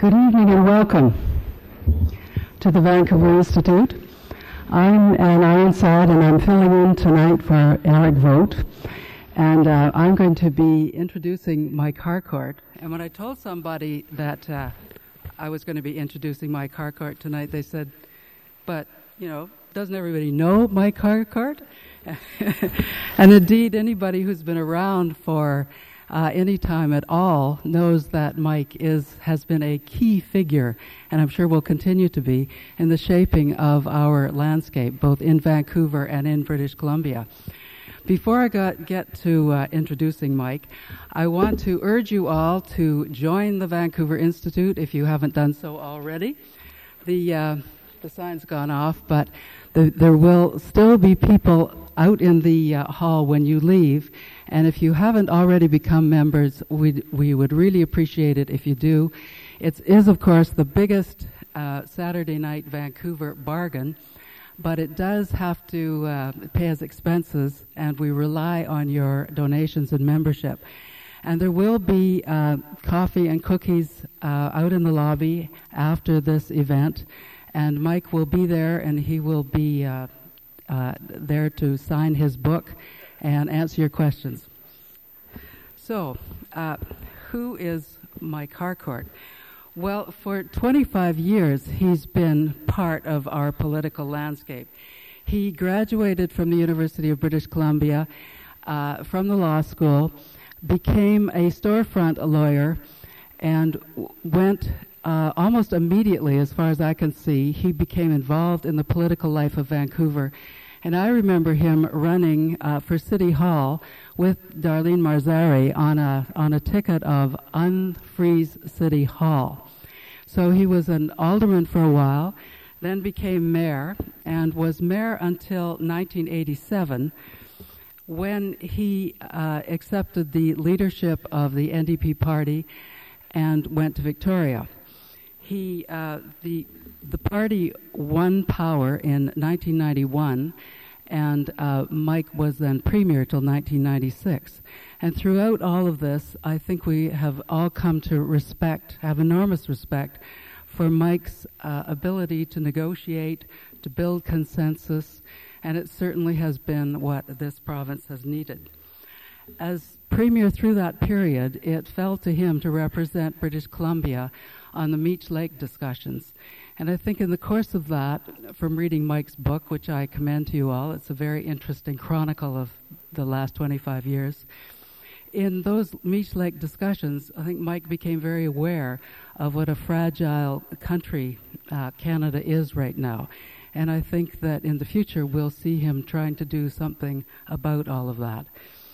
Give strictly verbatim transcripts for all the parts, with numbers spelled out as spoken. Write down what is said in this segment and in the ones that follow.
Good evening and welcome to the Vancouver Institute. I'm Anne Ironside and I'm filling in tonight for Eric Vogt. And uh, I'm going to be introducing Mike Harcourt. And when I told somebody that uh, I was going to be introducing Mike Harcourt tonight, they said, but, you know, doesn't everybody know Mike Harcourt? And indeed, anybody who's been around for uh, any time at all knows that Mike is has been a key figure, and I'm sure will continue to be, in the shaping of our landscape, both in Vancouver and in British Columbia. Before I got, get to uh, introducing Mike, I want to urge you all to join the Vancouver Institute if you haven't done so already. The uh, the sign's gone off, but the, there will still be people out in the uh, hall when you leave, and if you haven't already become members, we we would really appreciate it if you do. It is, of course, the biggest uh, Saturday night Vancouver bargain, but it does have to uh, pay as expenses, and we rely on your donations and membership. And there will be uh, coffee and cookies uh, out in the lobby after this event, and Mike will be there, and he will be uh, uh, there to sign his book and answer your questions. So, uh, who is Mike Harcourt? Well, for twenty-five years, he's been part of our political landscape. He graduated from the University of British Columbia, uh, from the law school, became a storefront lawyer, and w- went uh, almost immediately, as far as I can see, he became involved in the political life of Vancouver. And I remember him running uh, for City Hall with Darlene Marzari on a on a ticket of Unfreeze City Hall. So he was an alderman for a while, then became mayor, and was mayor until nineteen eighty-seven, when he uh, accepted the leadership of the N D P party and went to Victoria. He uh, the the party won power in nineteen ninety-one, and uh, Mike was then premier till nineteen ninety-six. And throughout all of this, I think we have all come to respect, have enormous respect for Mike's uh, ability to negotiate, to build consensus, and it certainly has been what this province has needed. As premier through that period, it fell to him to represent British Columbia on the Meech Lake discussions. And I think in the course of that, from reading Mike's book, which I commend to you all, it's a very interesting chronicle of the last twenty-five years. In those Meech Lake discussions, I think Mike became very aware of what a fragile country uh, Canada is right now. And I think that in the future, we'll see him trying to do something about all of that.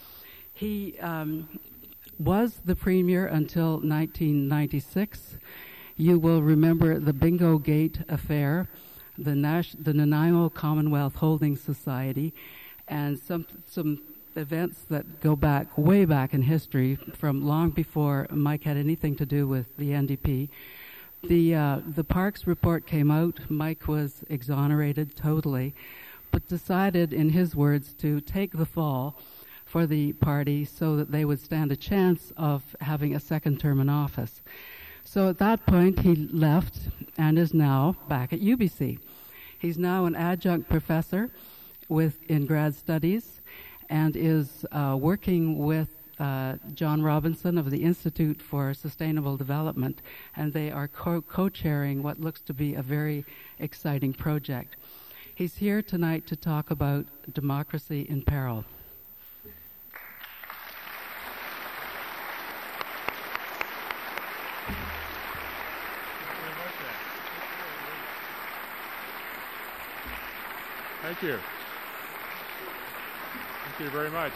He um, was the premier until nineteen ninety-six. You will remember the Bingo Gate affair, the, Nash- the Nanaimo Commonwealth Holding Society, and some some events that go back, way back in history, from long before Mike had anything to do with the N D P. The uh, the Parks report came out. Mike was exonerated totally, but decided, in his words, to take the fall for the party so that they would stand a chance of having a second term in office. So at that point, he left and is now back at U B C. He's now an adjunct professor with in grad studies and is uh, working with uh, John Robinson of the Institute for Sustainable Development, and they are co- co-chairing what looks to be a very exciting project. He's here tonight to talk about democracy in peril. Thank you. Thank you very much.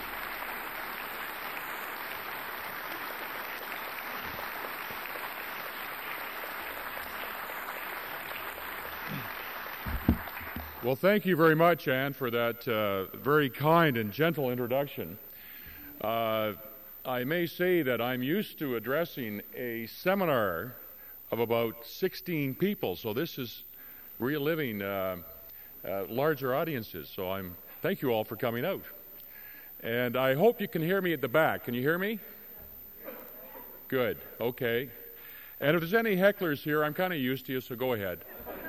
Well, thank you very much, Anne, for that uh, very kind and gentle introduction. Uh, I may say that I'm used to addressing a seminar of about sixteen people, so this is reliving uh, uh, larger audiences. So I'm thank you all for coming out. And I hope you can hear me at the back. Can you hear me? Good. Okay. And if there's any hecklers here, I'm kind of used to you, so go ahead.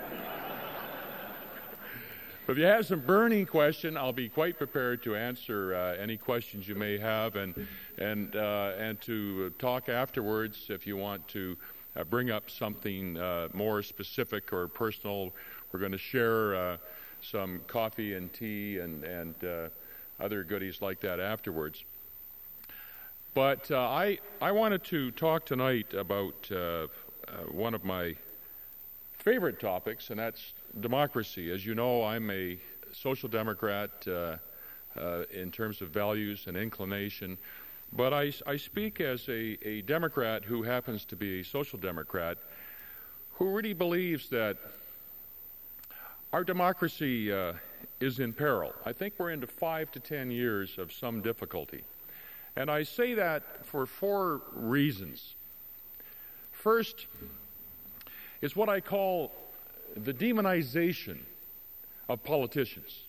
If you have some burning question, I'll be quite prepared to answer uh, any questions you may have, and and uh, and to talk afterwards if you want to uh, bring up something uh, more specific or personal. We're going to share uh, some coffee and tea and and uh, other goodies like that afterwards. But uh, I I wanted to talk tonight about uh, uh, one of my favorite topics, and that's democracy. As you know, I'm a social democrat uh, uh, in terms of values and inclination, but I, I speak as a, a Democrat who happens to be a social democrat who really believes that our democracy uh, is in peril. I think we're into five to ten years of some difficulty. And I say that for four reasons. First is what I call the demonization of politicians.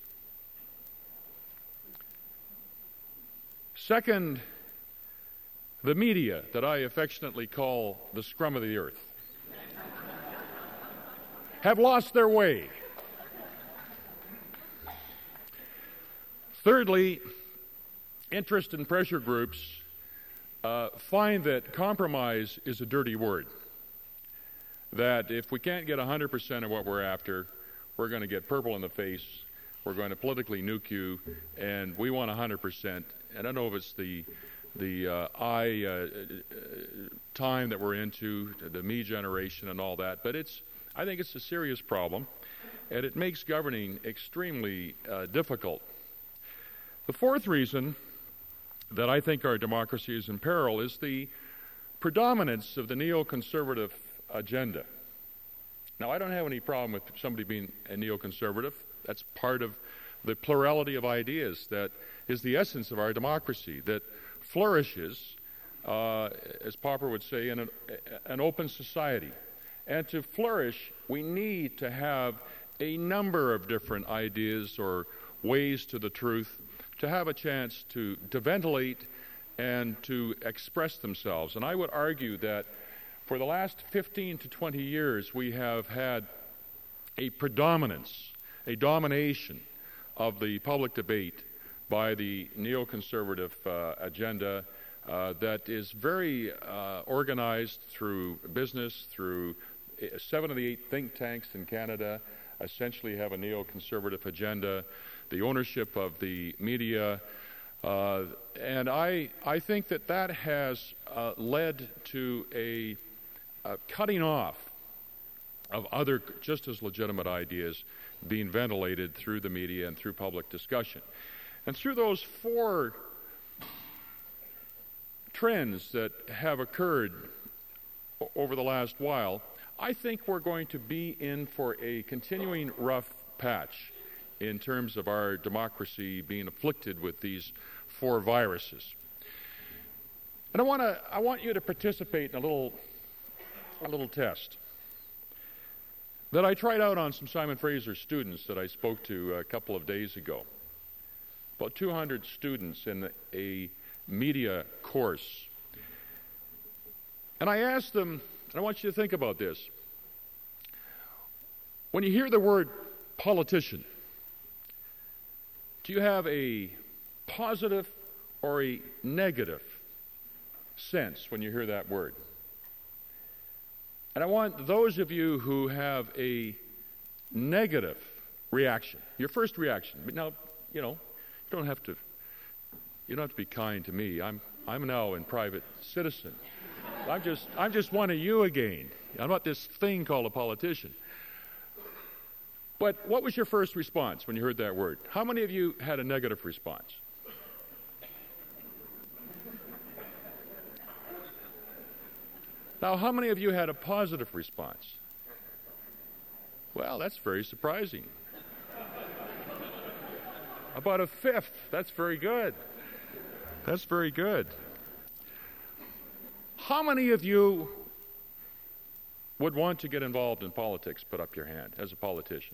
Second, the media that I affectionately call the scum of the earth have lost their way. Thirdly, interest and pressure groups uh, find that compromise is a dirty word. That if we can't get one hundred percent of what we're after, we're going to get purple in the face, we're going to politically nuke you, and we want one hundred percent. And I don't know if it's the the uh, I uh, time that we're into, the me generation and all that, but it's I think it's a serious problem, and it makes governing extremely uh, difficult. The fourth reason that I think our democracy is in peril is the predominance of the neoconservative agenda. Now, I don't have any problem with somebody being a neoconservative. That's part of the plurality of ideas that is the essence of our democracy, that flourishes, uh, as Popper would say, in an, an open society. And to flourish, we need to have a number of different ideas or ways to the truth to have a chance to, to ventilate and to express themselves. And I would argue that for the last fifteen to twenty years, we have had a predominance, a domination of the public debate by the neoconservative uh, agenda uh, that is very uh, organized through business, through seven of the eight think tanks in Canada essentially have a neoconservative agenda, the ownership of the media, uh, and I, I think that that has uh, led to a Uh, cutting off of other just as legitimate ideas being ventilated through the media and through public discussion. And through those four trends that have occurred o- over the last while, I think we're going to be in for a continuing rough patch in terms of our democracy being afflicted with these four viruses. And I want to I want you to participate in a little a little test that I tried out on some Simon Fraser students that I spoke to a couple of days ago. About two hundred students in a media course. And I asked them, and I want you to think about this. When you hear the word politician, do you have a positive or a negative sense when you hear that word? And I want those of you who have a negative reaction, your first reaction. But now, you know, you don't have to. You don't have to be kind to me. I'm I'm now a private citizen. I'm just I'm just one of you again. I'm not this thing called a politician. But what was your first response when you heard that word? How many of you had a negative response? Now, how many of you had a positive response? Well, that's very surprising. About a fifth. That's very good. That's very good. How many of you would want to get involved in politics? Put up your hand as a politician.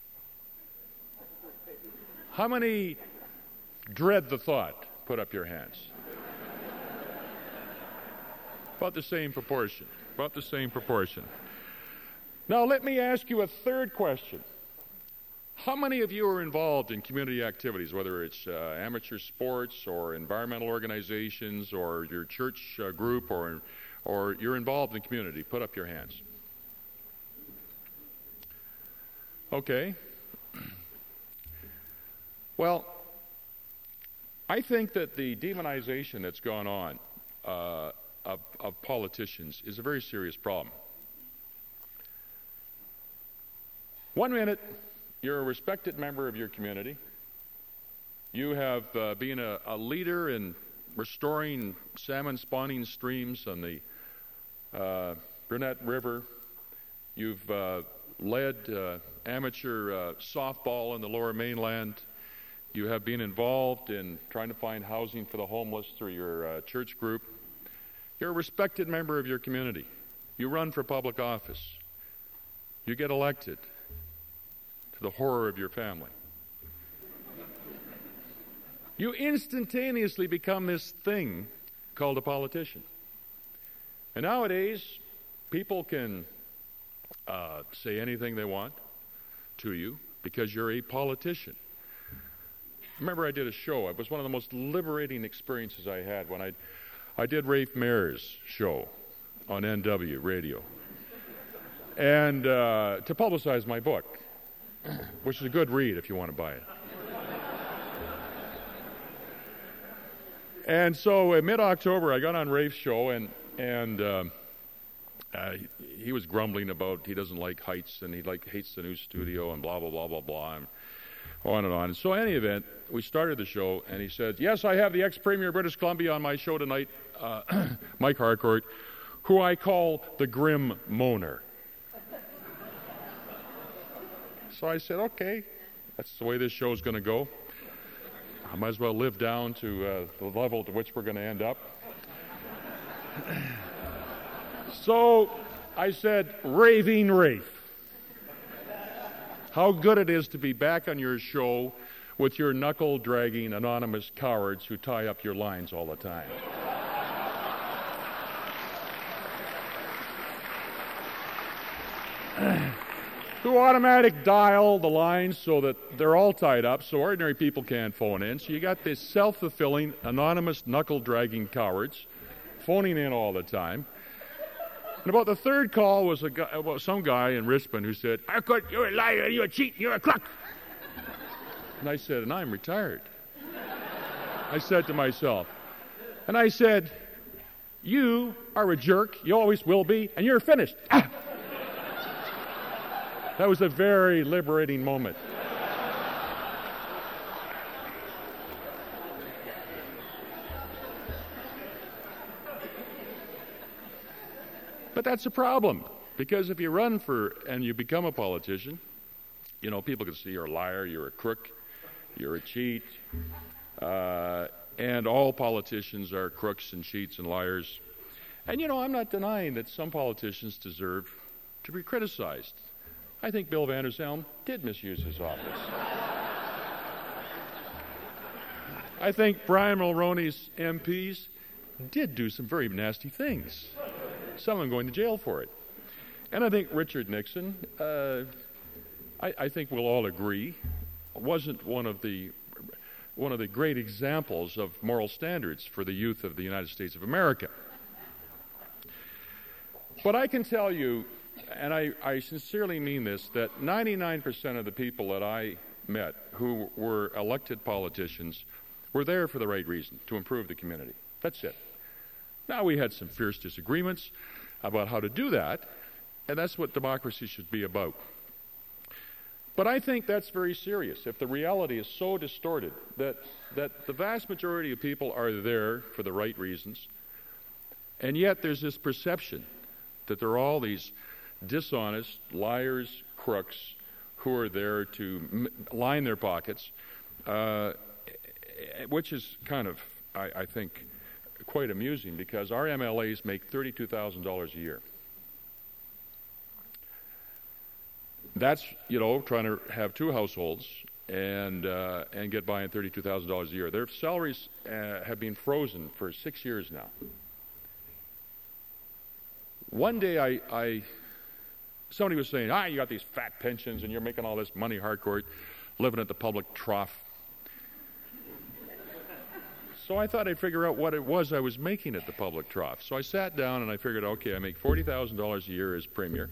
How many dread the thought? Put up your hands. About the same proportion. about the same proportion. Now, let me ask you a third question. How many of you are involved in community activities, whether it's uh, amateur sports or environmental organizations or your church uh, group or, or you're involved in community? Put up your hands. Okay. Well, I think that the demonization that's gone on uh, of, of politicians is a very serious problem. One minute, you're a respected member of your community. You have uh, been a, a leader in restoring salmon spawning streams on the uh, Burnett River. You've uh, led uh, amateur uh, softball in the Lower Mainland. You have been involved in trying to find housing for the homeless through your uh, church group. You're a respected member of your community. You run for public office. You get elected, to the horror of your family. You instantaneously become this thing called a politician. And nowadays, people can uh, say anything they want to you because you're a politician. Remember, I did a show. It was one of the most liberating experiences I had when I, I did Rafe Maier's show on N W radio, and uh, to publicize my book, which is a good read if you want to buy it. And so in mid-October, I got on Rafe's show, and and um, uh, he was grumbling about he doesn't like heights, and he like hates the new studio, and blah, blah, blah, blah, blah, and on and on. And so in any event, we started the show, and he said, yes, I have the ex-Premier of British Columbia on my show tonight, uh, Mike Harcourt, who I call the Grim Moaner. So I said, okay, that's the way this show's going to go. I might as well live down to uh, the level to which we're going to end up. So I said, Raving Rafe. How good it is to be back on your show with your knuckle-dragging anonymous cowards who tie up your lines all the time. Who automatic dial the lines so that they're all tied up so ordinary people can't phone in. So you got this self-fulfilling, anonymous, knuckle-dragging cowards phoning in all the time. And about the third call was a guy, well, some guy in Richmond who said, Harcourt, you're a liar, you're a cheat, you're a crook. And I said, and I'm retired. I said to myself, and I said, you are a jerk, you always will be, and you're finished. Ah! That was a very liberating moment. But that's a problem, because if you run for and you become a politician, you know, people can see you're a liar, you're a crook, you're a cheat, uh, and all politicians are crooks and cheats and liars. And, you know, I'm not denying that some politicians deserve to be criticized. I think Bill Vander Zalm did misuse his office. I think Brian Mulroney's M Ps did do some very nasty things, some of them going to jail for it. And I think Richard Nixon, uh, I, I think we'll all agree, wasn't one of the one of the great examples of moral standards for the youth of the United States of America. But I can tell you, and I, I sincerely mean this, that ninety-nine percent of the people that I met who were elected politicians were there for the right reason, to improve the community. That's it. Now, we had some fierce disagreements about how to do that, and that's what democracy should be about. But I think that's very serious if the reality is so distorted that, that the vast majority of people are there for the right reasons, and yet there's this perception that there are all these dishonest liars, crooks, who are there to m- line their pockets, uh, which is kind of, I, I think, quite amusing, because our M L As make thirty-two thousand dollars a year. That's, you know, trying to have two households and uh, and get by on thirty-two thousand dollars a year. Their salaries uh, have been frozen for six years now. One day I, I somebody was saying, ah, you got these fat pensions and you're making all this money hardcore, living at the public trough. So I thought I'd figure out what it was I was making at the public trough. So I sat down and I figured, okay, I make forty thousand dollars a year as premier,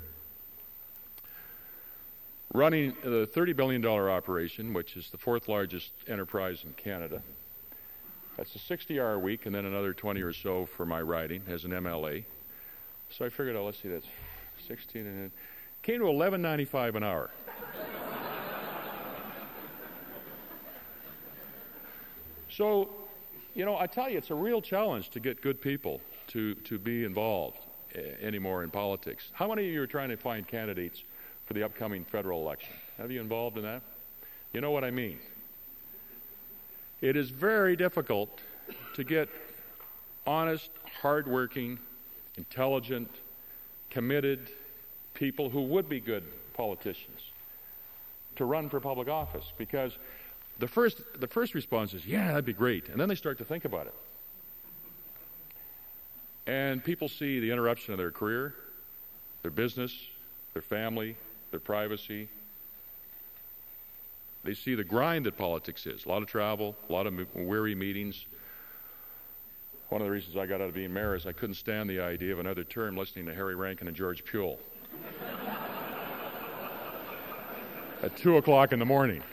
running the thirty billion dollars operation, which is the fourth largest enterprise in Canada. That's a sixty-hour week and then another twenty or so for my riding as an M L A. So I figured, oh, let's see, that's sixteen, and it came to eleven ninety-five an hour. So, you know, I tell you, it's a real challenge to get good people to, to be involved uh, anymore in politics. How many of you are trying to find candidates for the upcoming federal election? Have you involved in that? You know what I mean. It is very difficult to get honest, hardworking, intelligent, committed people who would be good politicians to run for public office, because the first the first response is, yeah, that'd be great, and then they start to think about it. And people see the interruption of their career, their business, their family, their privacy. They see the grind that politics is. A lot of travel, a lot of weary meetings. One of the reasons I got out of being mayor is I couldn't stand the idea of another term listening to Harry Rankin and George Puel at two o'clock in the morning.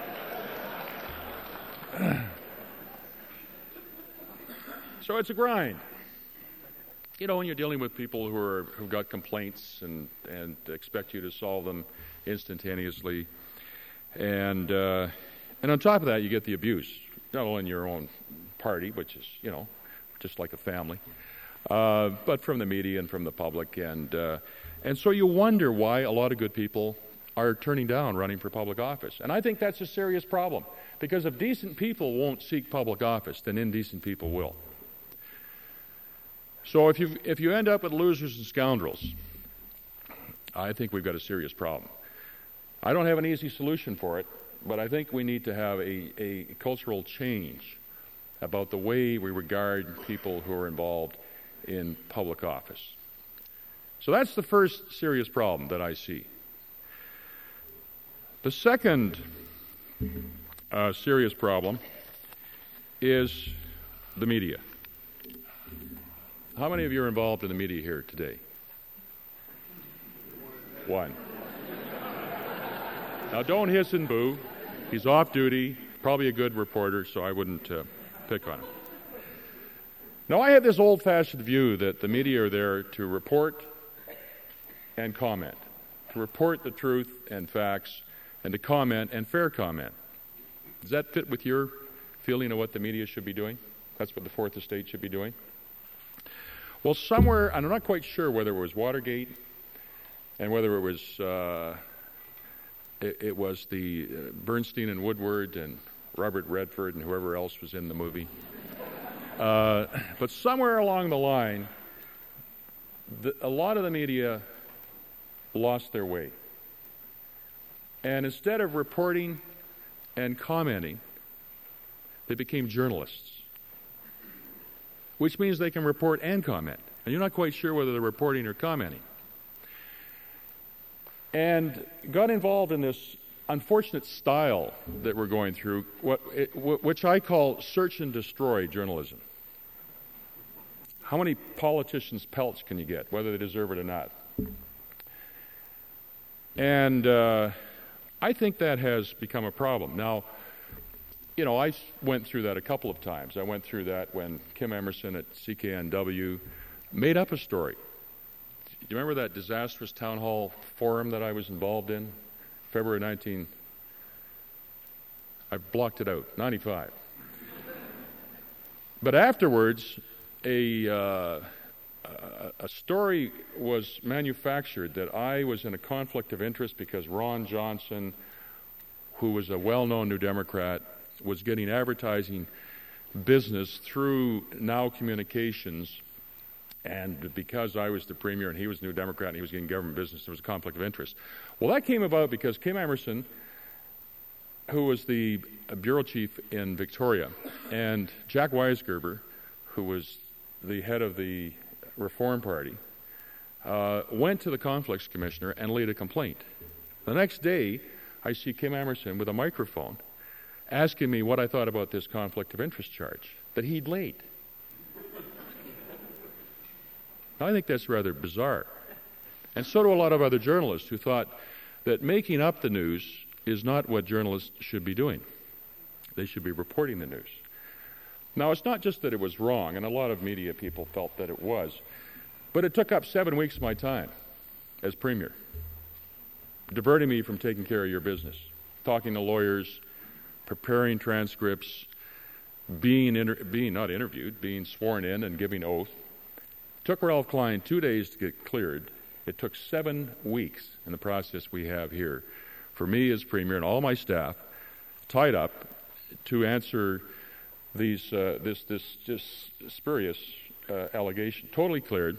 So it's a grind. You know, when you're dealing with people who are who've got complaints and, and expect you to solve them instantaneously, and uh, and on top of that, you get the abuse, not only in your own party, which is, you know, just like a family, uh, but from the media and from the public, and uh, and so you wonder why a lot of good people are turning down running for public office. And I think that's a serious problem, because if decent people won't seek public office, then indecent people will. So if you if you end up with losers and scoundrels, I think we've got a serious problem. I don't have an easy solution for it, but I think we need to have a, a cultural change about the way we regard people who are involved in public office. So that's the first serious problem that I see. The second uh, serious problem is the media. How many of you are involved in the media here today? One. Now, don't hiss and boo. He's off duty, probably a good reporter, so I wouldn't uh, pick on him. Now, I have this old-fashioned view that the media are there to report and comment, to report the truth and facts, and to comment and fair comment. Does that fit with your feeling of what the media should be doing? That's what the Fourth Estate should be doing? Well, somewhere, and I'm not quite sure whether it was Watergate and whether it was uh, it, it was the uh, Bernstein and Woodward and Robert Redford and whoever else was in the movie. Uh, but somewhere along the line, the, a lot of the media lost their way. And instead of reporting and commenting, they became journalists, which means they can report and comment. And you're not quite sure whether they're reporting or commenting. And got involved in this unfortunate style that we're going through, what, it, which I call search and destroy journalism. How many politicians' pelts can you get, whether they deserve it or not? And uh, I think that has become a problem. Now, you know, I went through that a couple of times. I went through that when Kim Emerson at C K N W made up a story. Do you remember that disastrous town hall forum that I was involved in? February nineteenth. I blocked it out, ninety-five. But afterwards, a, uh, a story was manufactured that I was in a conflict of interest because Ron Johnson, who was a well-known New Democrat, was getting advertising business through Now Communications, and because I was the premier and he was New Democrat and he was getting government business, there was a conflict of interest. Well, that came about because Kim Emerson, who was the bureau chief in Victoria, and Jack Weisgerber, who was the head of the Reform Party, uh, went to the Conflicts Commissioner and laid a complaint. The next day, I see Kim Emerson with a microphone asking me what I thought about this conflict of interest charge that he'd laid. I think that's rather bizarre. And so do a lot of other journalists who thought that making up the news is not what journalists should be doing. They should be reporting the news. Now, it's not just that it was wrong, and a lot of media people felt that it was, but it took up seven weeks of my time as Premier, diverting me from taking care of your business, talking to lawyers, preparing transcripts, being, inter- being not interviewed, being sworn in and giving oath. It took Ralph Klein two days to get cleared. It took seven weeks in the process we have here for me as Premier and all my staff tied up to answer these uh, this this just spurious uh, allegation. Totally cleared,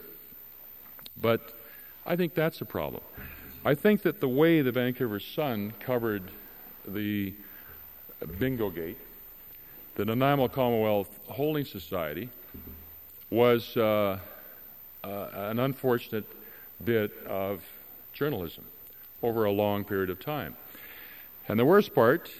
but I think that's a problem. I think that the way the Vancouver Sun covered the Bingo Gate, the Nanaimo Commonwealth Holding Society, was uh, uh, an unfortunate bit of journalism over a long period of time. And the worst part,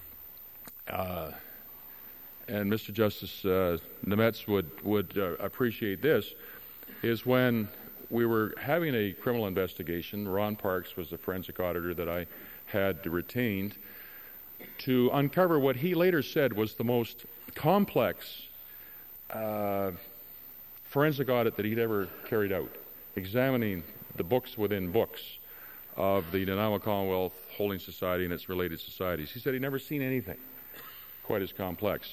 uh, and Mister Justice uh, Nemetz would, would uh, appreciate this, is when we were having a criminal investigation. Ron Parks was the forensic auditor that I had retained to uncover what he later said was the most complex uh, forensic audit that he'd ever carried out, examining the books within books of the Nanaimo Commonwealth Holding Society and its related societies. He said he'd never seen anything quite as complex.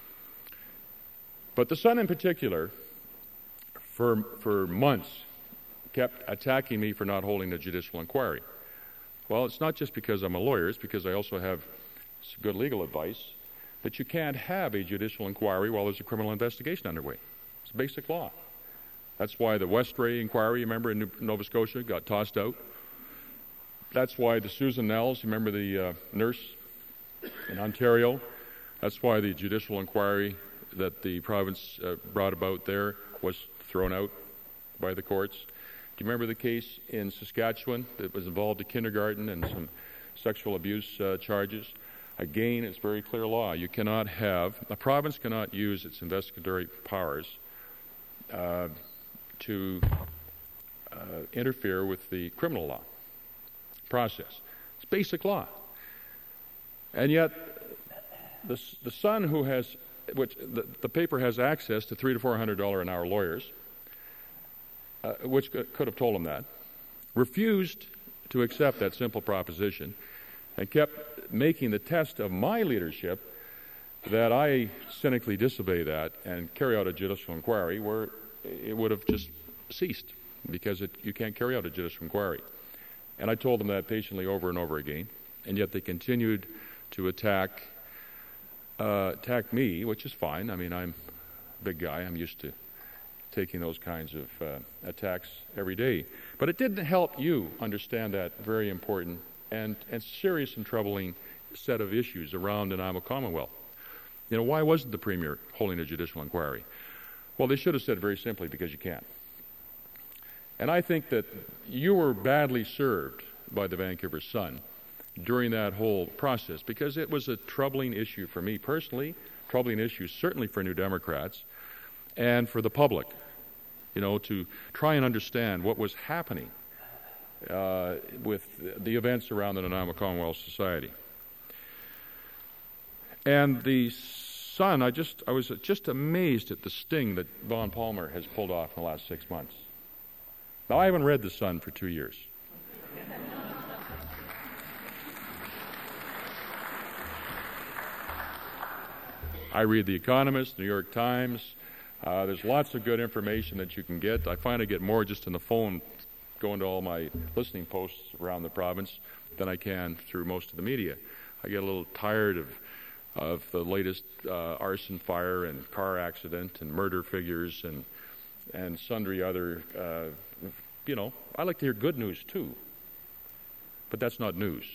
But the Sun in particular, for, for months, kept attacking me for not holding a judicial inquiry. Well, it's not just because I'm a lawyer, it's because I also have good legal advice that you can't have a judicial inquiry while there's a criminal investigation underway. It's basic law. That's why the Westray inquiry, you remember, in New- Nova Scotia, got tossed out. That's why the Susan Nels, you remember the uh, nurse in Ontario, that's why the judicial inquiry that the province uh, brought about there was thrown out by the courts. Do you remember the case in Saskatchewan that was involved in kindergarten and some sexual abuse uh, charges? Again, it's very clear law. You cannot have, a province cannot use its investigatory powers uh, to uh, interfere with the criminal law process. It's basic law. And yet, the, the Sun, who has, which the, the paper has access to three to four hundred dollar an hour lawyers, uh, which could have told them that, refused to accept that simple proposition and kept making the test of my leadership that I cynically disobey that and carry out a judicial inquiry where it would have just ceased because it, you can't carry out a judicial inquiry. And I told them that patiently over and over again, and yet they continued to attack uh, attack me, which is fine. I mean, I'm a big guy. I'm used to taking those kinds of uh, attacks every day. But it didn't help you understand that very important and, and serious and troubling set of issues around the Nanaimo Commonwealth. You know, why wasn't the Premier holding a judicial inquiry? Well, they should have said very simply, because you can't. And I think that you were badly served by the Vancouver Sun during that whole process, because it was a troubling issue for me personally, troubling issue certainly for New Democrats, and for the public, you know, to try and understand what was happening uh, with the events around the Nanaimo Commonwealth Society. And the Sun, I just I was just amazed at the sting that Vaughn Palmer has pulled off in the last six months. Now, I haven't read the Sun for two years. I read The Economist, New York Times. Uh, there's lots of good information that you can get. I find I get more just on the phone going to all my listening posts around the province than I can through most of the media. I get a little tired of of the latest uh, arson, fire, and car accident, and murder figures, and and sundry other, uh, you know, I like to hear good news too, but that's not news.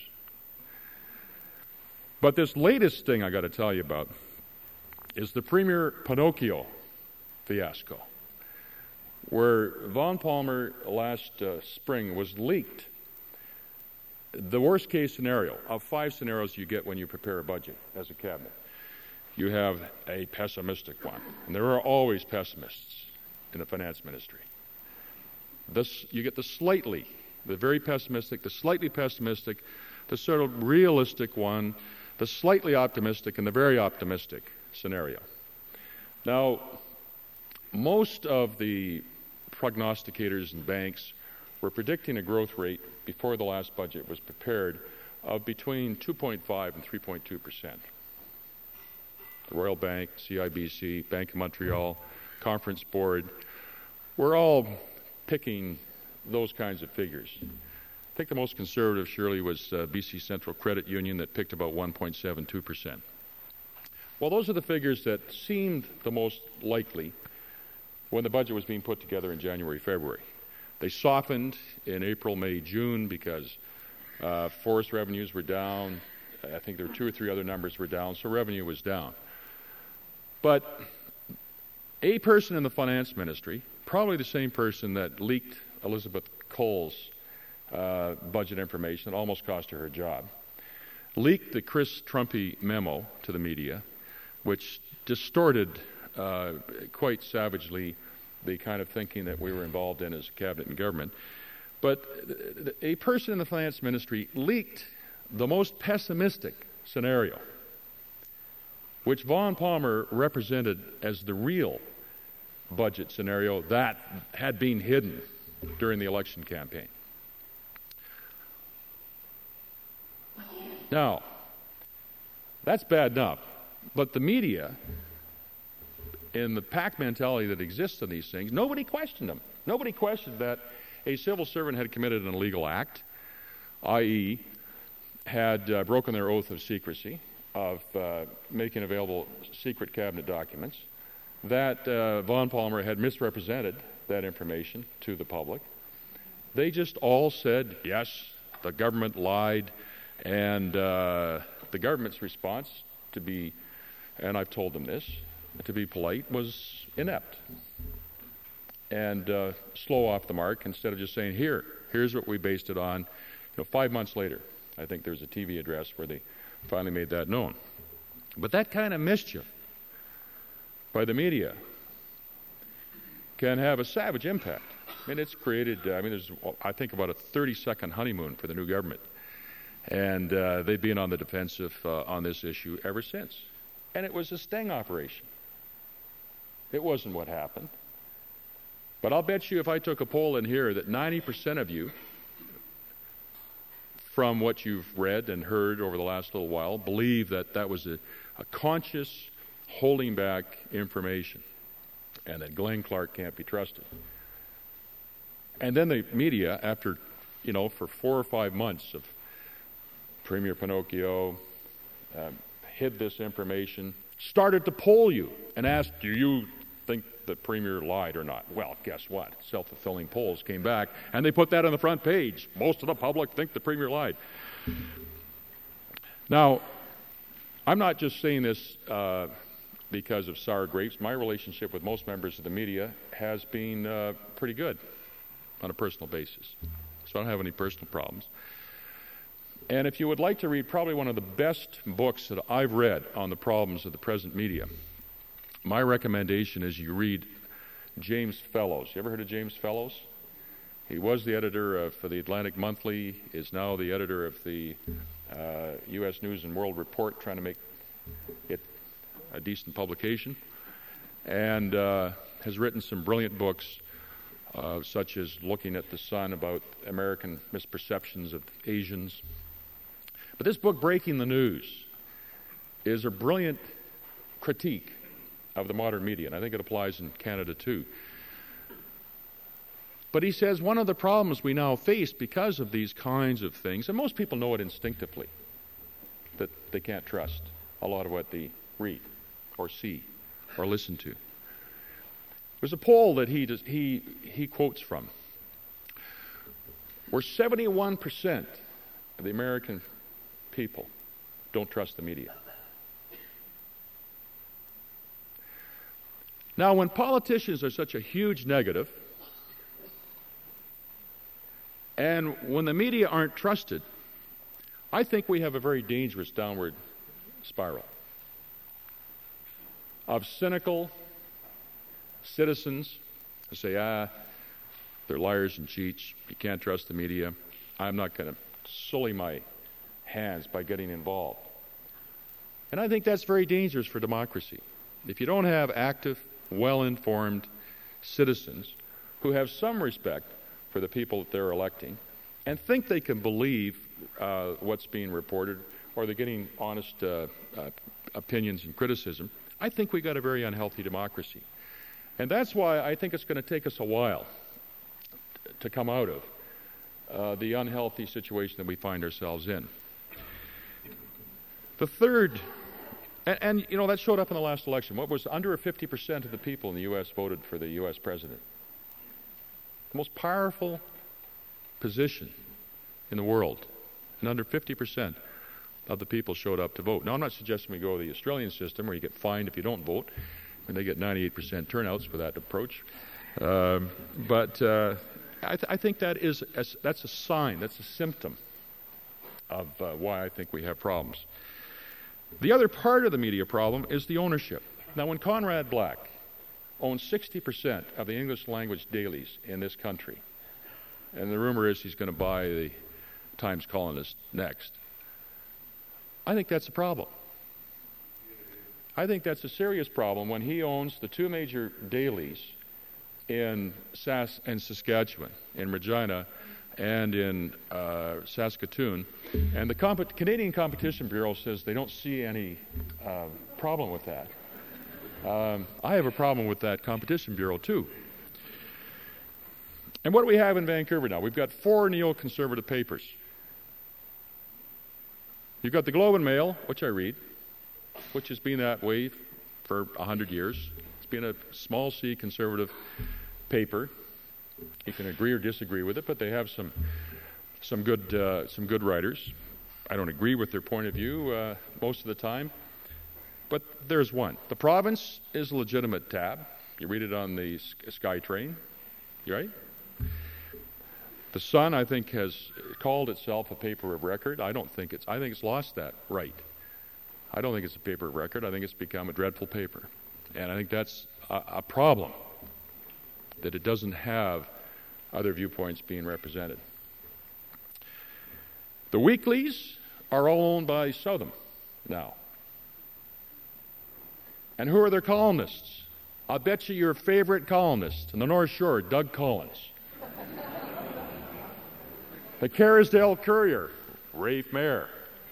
But this latest thing I got to tell you about is the Premier Pinocchio fiasco. where Von Palmer last uh, spring was leaked the worst case scenario of five scenarios you get when you prepare a budget as a cabinet. You have a pessimistic one, and there are always pessimists in the finance ministry. This, you get the slightly, the very pessimistic, the slightly pessimistic, the sort of realistic one, the slightly optimistic, and the very optimistic scenario. Now, most of the prognosticators and banks were predicting a growth rate before the last budget was prepared of between two point five and three point two percent. The Royal Bank, C I B C, Bank of Montreal, Conference Board, we're all picking those kinds of figures. I think the most conservative, surely, was uh, B C Central Credit Union that picked about one point seven two percent. Well, those are the figures that seemed the most likely when the budget was being put together in January, February. They softened in April, May, June because uh, forest revenues were down. I think there were two or three other numbers were down, so revenue was down. But a person in the finance ministry, probably the same person that leaked Elizabeth Cole's uh, budget information that almost cost her her job, leaked the Chris Trumpy memo to the media, which distorted uh, quite savagely the kind of thinking that we were involved in as a cabinet and government. But a person in the finance ministry leaked the most pessimistic scenario, which Von Palmer represented as the real budget scenario that had been hidden during the election campaign. Now, that's bad enough, but the media, in the pack mentality that exists in these things, nobody questioned them. Nobody questioned that a civil servant had committed an illegal act, that is had uh, broken their oath of secrecy, of uh, making available secret cabinet documents, that uh, Von Palmer had misrepresented that information to the public. They just all said, yes, the government lied, and uh, the government's response, to be, and I've told them this, to be polite, was inept and uh, slow off the mark, instead of just saying, here, here's what we based it on. You know, five months later, I think there's a T V address where they finally made that known. But that kind of mischief by the media can have a savage impact. I mean, it's created, uh, I mean, there's, I think, about a thirty-second honeymoon for the new government. And uh, they've been on the defensive uh, on this issue ever since. And it was a sting operation. It wasn't what happened. But I'll bet you if I took a poll in here that ninety percent of you, from what you've read and heard over the last little while, believe that that was a, a conscious holding back information and that Glenn Clark can't be trusted. And then the media, after, you know, for four or five months of Premier Pinocchio uh, hid this information, started to poll you and asked, do you think the Premier lied or not? Well, guess what? Self-fulfilling polls came back, and they put that on the front page. Most of the public think the Premier lied. Now, I'm not just saying this uh, because of sour grapes. My relationship with most members of the media has been uh, pretty good on a personal basis, so I don't have any personal problems. And if you would like to read probably one of the best books that I've read on the problems of the present media, my recommendation is you read James Fellows. You ever heard of James Fellows? He was the editor of for the Atlantic Monthly, is now the editor of the uh, U S News and World Report, trying to make it a decent publication, and uh, has written some brilliant books, uh, such as Looking at the Sun, about American misperceptions of Asians. But this book, Breaking the News, is a brilliant critique of the modern media, and I think it applies in Canada too. But he says one of the problems we now face because of these kinds of things, and most people know it instinctively, that they can't trust a lot of what they read or see or listen to. There's a poll that he does, he he quotes from, where seventy-one percent of the American people don't trust the media. Now, when politicians are such a huge negative, And when the media aren't trusted, I think we have a very dangerous downward spiral of cynical citizens who say, ah, they're liars and cheats, you can't trust the media, I'm not going to sully my hands by getting involved. And I think that's very dangerous for democracy. If you don't have active, well-informed citizens who have some respect for the people that they're electing and think they can believe uh, what's being reported, or they're getting honest uh, uh, opinions and criticism, I think we've got a very unhealthy democracy. And that's why I think it's going to take us a while to come out of uh, the unhealthy situation that we find ourselves in. The third, and, and you know, that showed up in the last election. What was under fifty percent of the people in the U S voted for the U S president. The most powerful position in the world, and under fifty percent of the people showed up to vote. Now, I'm not suggesting we go to the Australian system where you get fined if you don't vote, and they get ninety-eight percent turnouts for that approach. Um, but uh, I, th- I think that is a, that's a sign, that's a symptom of uh, why I think we have problems. The other part of the media problem is the ownership. Now, when Conrad Black owns sixty percent of the English language dailies in this country, and the rumor is he's going to buy the Times Colonist next, I think that's a problem. I think that's a serious problem when he owns the two major dailies in Sask and Saskatchewan, in Regina and in uh, Saskatoon, and the comp- Canadian Competition Bureau says they don't see any uh, problem with that. Um, I have a problem with that Competition Bureau too. And what do we have in Vancouver now? We've got four neoconservative papers. You've got the Globe and Mail, which I read, which has been that way for a hundred years. It's been a small C conservative paper. You can agree or disagree with it, but they have some some good uh, some good writers. I don't agree with their point of view uh, most of the time, but there's one. The Province is a legitimate tab. You read it on the SkyTrain, right? The Sun, I think, has called itself a paper of record. I don't think it's. I think it's lost that right. I don't think it's a paper of record. I think it's become a dreadful paper, and I think that's a, a problem, that it doesn't have other viewpoints being represented. The weeklies are all owned by Southam now. And who are their columnists? I'll bet you your favorite columnist in the North Shore, Doug Collins. The Kerrisdale Courier, Rafe Mayer.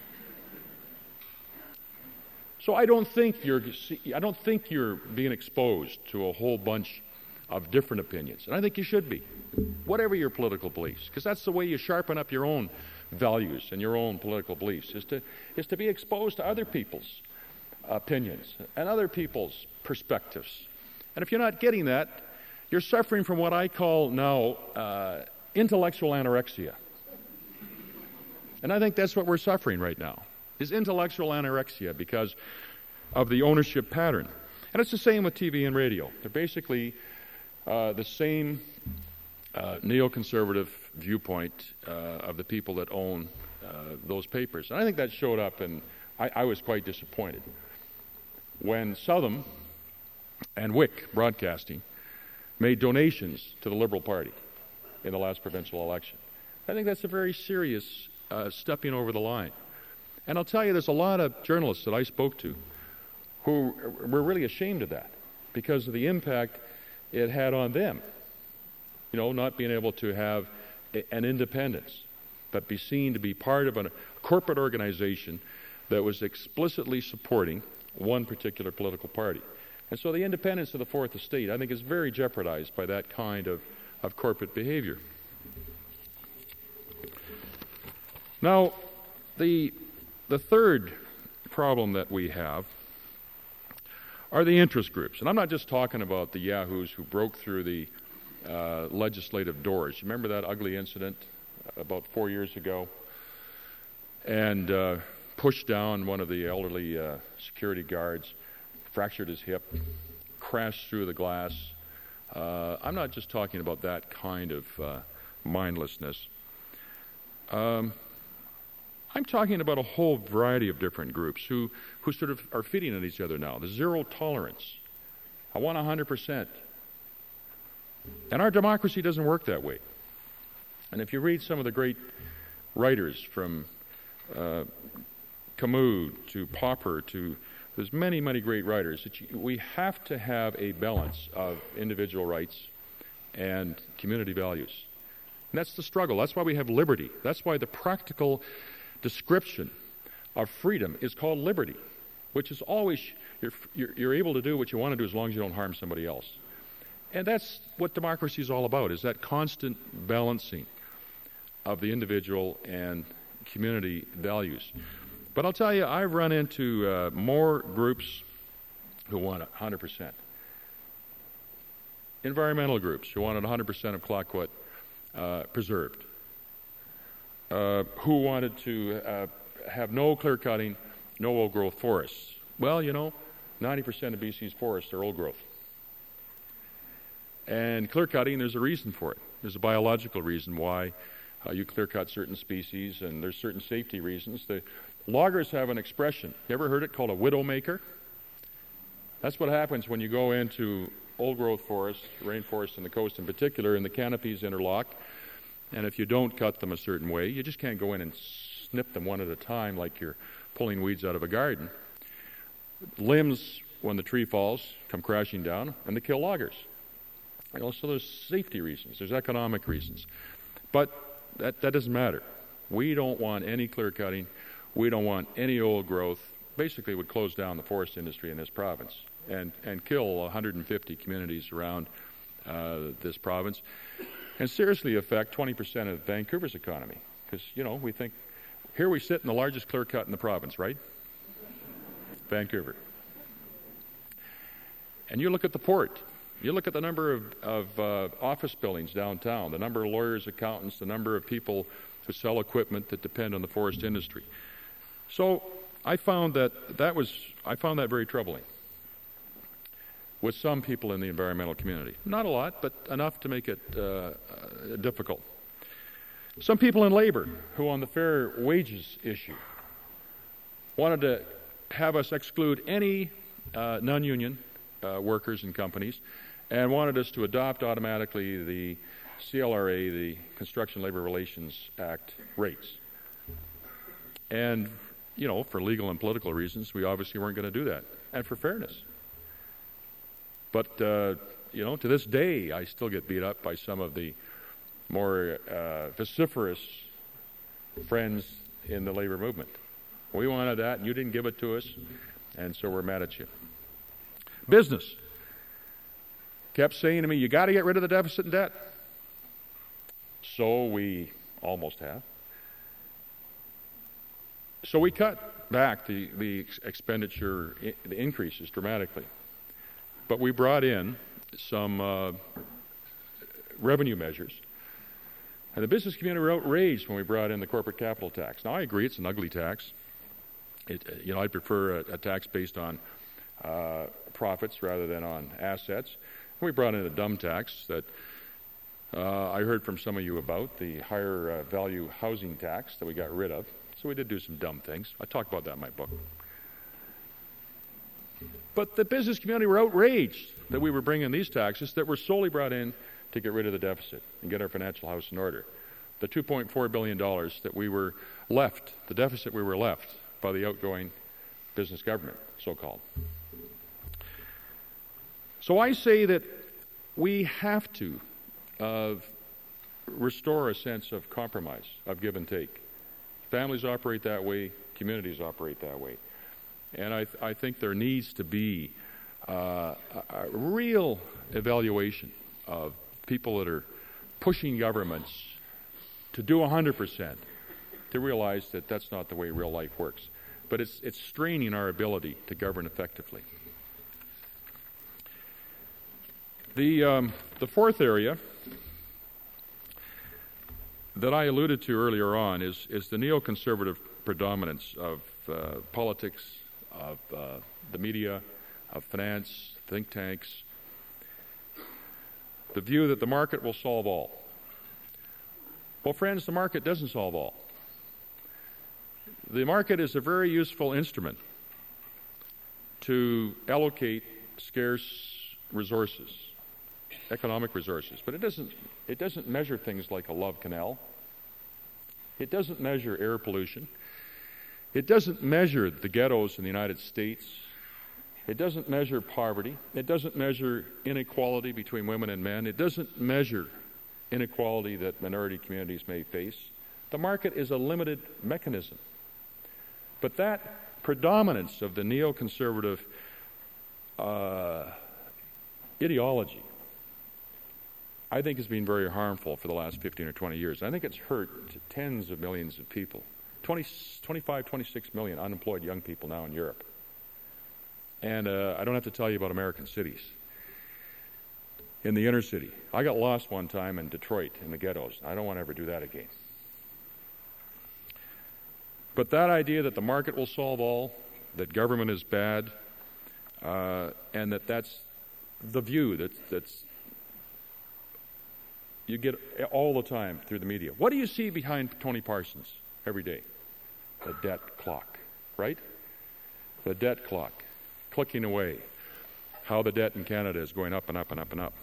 So I don't think you're I don't think you're being exposed to a whole bunch of different opinions. And I think you should be, whatever your political beliefs, because that's the way you sharpen up your own values and your own political beliefs, is to is to be exposed to other people's opinions and other people's perspectives. And if you're not getting that, you're suffering from what I call now uh, intellectual anorexia. And I think that's what we're suffering right now, is intellectual anorexia because of the ownership pattern. And it's the same with T V and radio. They're basically uh, the same uh, neoconservative viewpoint uh, of the people that own uh, those papers. And I think that showed up, and I, I was quite disappointed when Southam and Wick Broadcasting made donations to the Liberal Party in the last provincial election. I think that's a very serious uh, stepping over the line. And I'll tell you, there's a lot of journalists that I spoke to who were really ashamed of that because of the impact it had on them. You know, not being able to have a, an independence, but be seen to be part of a corporate organization that was explicitly supporting one particular political party. And so the independence of the Fourth Estate, I think, is very jeopardized by that kind of, of corporate behavior. Now, the the third problem that we have are the interest groups. And I'm not just talking about the yahoos who broke through the uh, legislative doors. You remember that ugly incident about four years ago? And uh, pushed down one of the elderly uh, security guards, fractured his hip, crashed through the glass. Uh, I'm not just talking about that kind of uh, mindlessness. Um, I'm talking about a whole variety of different groups who, who sort of are feeding at each other now. The zero tolerance. I want one hundred percent. And our democracy doesn't work that way. And if you read some of the great writers from uh, Camus to Popper to there's many, many great writers, that you, we have to have a balance of individual rights and community values. And that's the struggle. That's why we have liberty. That's why the practical description of freedom is called liberty, which is always you're, you're, you're able to do what you want to do as long as you don't harm somebody else. And that's what democracy is all about, is that constant balancing of the individual and community values. But I'll tell you, I've run into uh, more groups who want one hundred percent. Environmental groups who wanted one hundred percent of Clayoquot uh, preserved, uh, who wanted to uh, have no clear-cutting, no old-growth forests. Well, you know, ninety percent of B C's forests are old growth. And clear-cutting, there's a reason for it. There's a biological reason why uh, you clear-cut certain species, and there's certain safety reasons. The loggers have an expression. You ever heard it called a widowmaker? That's what happens when you go into old-growth forests, rainforests on the coast in particular, and the canopies interlock. And if you don't cut them a certain way, you just can't go in and snip them one at a time like you're pulling weeds out of a garden. Limbs, when the tree falls, come crashing down, and they kill loggers. And also there's safety reasons, there's economic reasons. But that, that doesn't matter. We don't want any clear cutting. We don't want any old growth. Basically, it would close down the forest industry in this province and, and kill one hundred fifty communities around uh, this province and seriously affect twenty percent of Vancouver's economy. Because, you know, we think, here we sit in the largest clear cut in the province, right? Vancouver. And you look at the port. You look at the number of, of uh, office buildings downtown, the number of lawyers, accountants, the number of people who sell equipment that depend on the forest industry. So I found that that was I found that very troubling with some people in the environmental community. Not a lot, but enough to make it uh, uh, difficult. Some people in labor who, on the fair wages issue, wanted to have us exclude any uh, non-union uh, workers and companies, and wanted us to adopt automatically the C L R A, the Construction Labor Relations Act rates. And, you know, for legal and political reasons, we obviously weren't going to do that, and for fairness. But, uh, you know, to this day, I still get beat up by some of the more uh, vociferous friends in the labor movement. We wanted that, and you didn't give it to us, and so we're mad at you. Business kept saying to me, you got to get rid of the deficit and debt. So we almost have. So we cut back the, the expenditure, the increases dramatically. But we brought in some uh, revenue measures. And the business community were outraged when we brought in the corporate capital tax. Now, I agree it's an ugly tax. It, you know, I'd prefer a, a tax based on uh, profits rather than on assets. We brought in a dumb tax that uh, I heard from some of you about, the higher uh, value housing tax that we got rid of. So we did do some dumb things. I talk about that in my book. But the business community were outraged that we were bringing these taxes that were solely brought in to get rid of the deficit and get our financial house in order. The two point four billion dollars that we were left, the deficit we were left by the outgoing business government, so-called. So I say that we have to uh, restore a sense of compromise, of give and take. Families operate that way, communities operate that way. And I, th- I think there needs to be uh, a, a real evaluation of people that are pushing governments to do one hundred percent, to realize that that's not the way real life works. But it's, it's straining our ability to govern effectively. The, um, the fourth area that I alluded to earlier on is, is the neoconservative predominance of uh, politics, of uh, the media, of finance, think tanks, the view that the market will solve all. Well, friends, the market doesn't solve all. The market is a very useful instrument to allocate scarce resources, economic resources, but it doesn't, it doesn't measure things like a Love Canal. It doesn't measure air pollution. It doesn't measure the ghettos in the United States. It doesn't measure poverty. It doesn't measure inequality between women and men. It doesn't measure inequality that minority communities may face. The market is a limited mechanism. But that predominance of the neoconservative uh, ideology, I think, has been very harmful for the last fifteen or twenty years. I think it's hurt tens of millions of people. twenty, twenty-five, twenty-six million unemployed young people now in Europe. And uh, I don't have to tell you about American cities. In the inner city. I got lost one time in Detroit in the ghettos. I don't want to ever do that again. But that idea that the market will solve all, that government is bad, uh, and that that's the view that, that's you get all the time through the media. What do you see behind Tony Parsons every day? The debt clock, right? The debt clock, clicking away. How the debt in Canada is going up and up and up and up.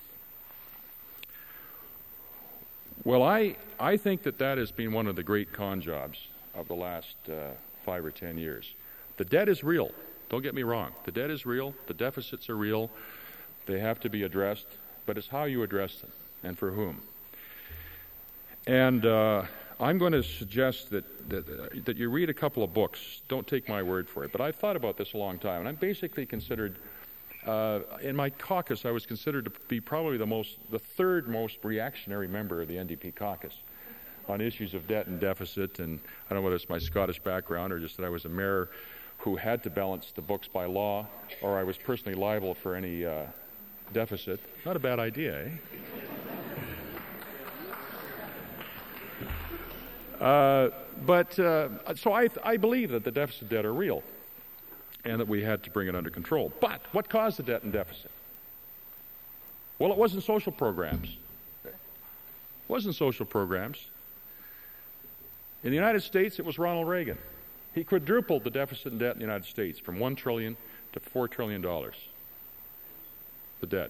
Well, I, I think that that has been one of the great con jobs of the last uh, five or ten years. The debt is real. Don't get me wrong. The debt is real. The deficits are real. They have to be addressed. But it's how you address them and for whom. And uh, I'm going to suggest that, that, uh, that you read a couple of books. Don't take my word for it. But I've thought about this a long time. And I'm basically considered, uh, in my caucus, I was considered to be probably the most, the third most reactionary member of the N D P caucus on issues of debt and deficit. And I don't know whether it's my Scottish background or just that I was a mayor who had to balance the books by law, or I was personally liable for any uh, deficit. Not a bad idea, eh? Uh, but uh, so I, I believe that the deficit debt are real and that we had to bring it under control. But what caused the debt and deficit? Well, it wasn't social programs. It wasn't social programs. In the United States, it was Ronald Reagan. He quadrupled the deficit and debt in the United States from one trillion dollars to four trillion dollars. The debt.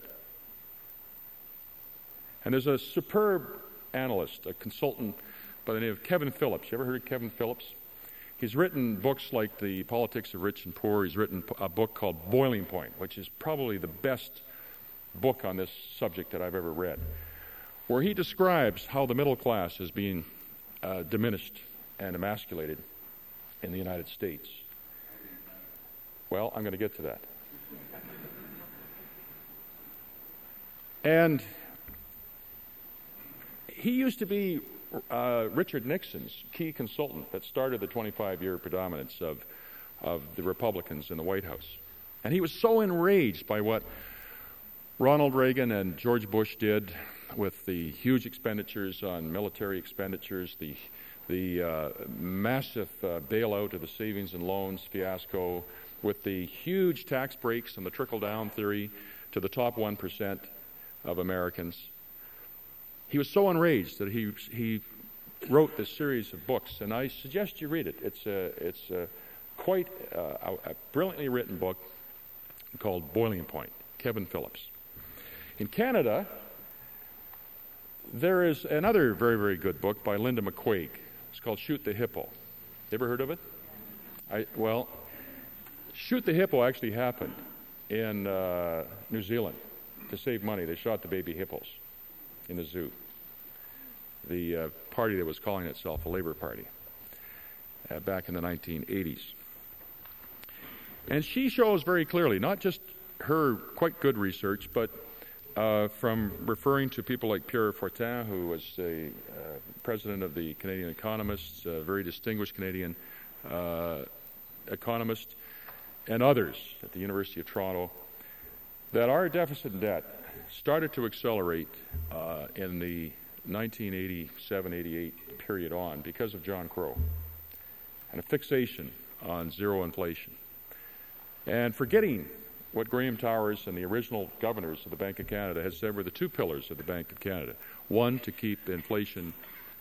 And there's a superb analyst, a consultant by the name of Kevin Phillips. You ever heard of Kevin Phillips? He's written books like The Politics of Rich and Poor. He's written a book called Boiling Point, which is probably the best book on this subject that I've ever read, where he describes how the middle class is being uh, diminished and emasculated in the United States. Well, I'm going to get to that. And he used to be uh, Richard Nixon's key consultant that started the twenty-five-year predominance of, of the Republicans in the White House. And he was so enraged by what Ronald Reagan and George Bush did with the huge expenditures on military expenditures, the the uh, massive uh, bailout of the savings and loans fiasco, with the huge tax breaks and the trickle-down theory to the top one percent of Americans. He was so enraged that he he wrote this series of books, and I suggest you read it. It's a, it's a quite uh, a, a brilliantly written book called Boiling Point, Kevin Phillips. In Canada, there is another very, very good book by Linda McQuaig. It's called Shoot the Hippo. You ever heard of it? I, well, Shoot the Hippo actually happened in uh, New Zealand to save money. They shot the baby hippos in the zoo. The uh, party that was calling itself a Labour Party uh, back in the nineteen eighties. And she shows very clearly, not just her quite good research, but uh, from referring to people like Pierre Fortin, who was a uh, president of the Canadian Economists, a very distinguished Canadian uh, economist, and others at the University of Toronto, that our deficit and debt started to accelerate uh, in the nineteen eighty-seven eighty-eight period on because of John Crow and a fixation on zero inflation. And forgetting what Graham Towers and the original governors of the Bank of Canada had said were the two pillars of the Bank of Canada. One, to keep inflation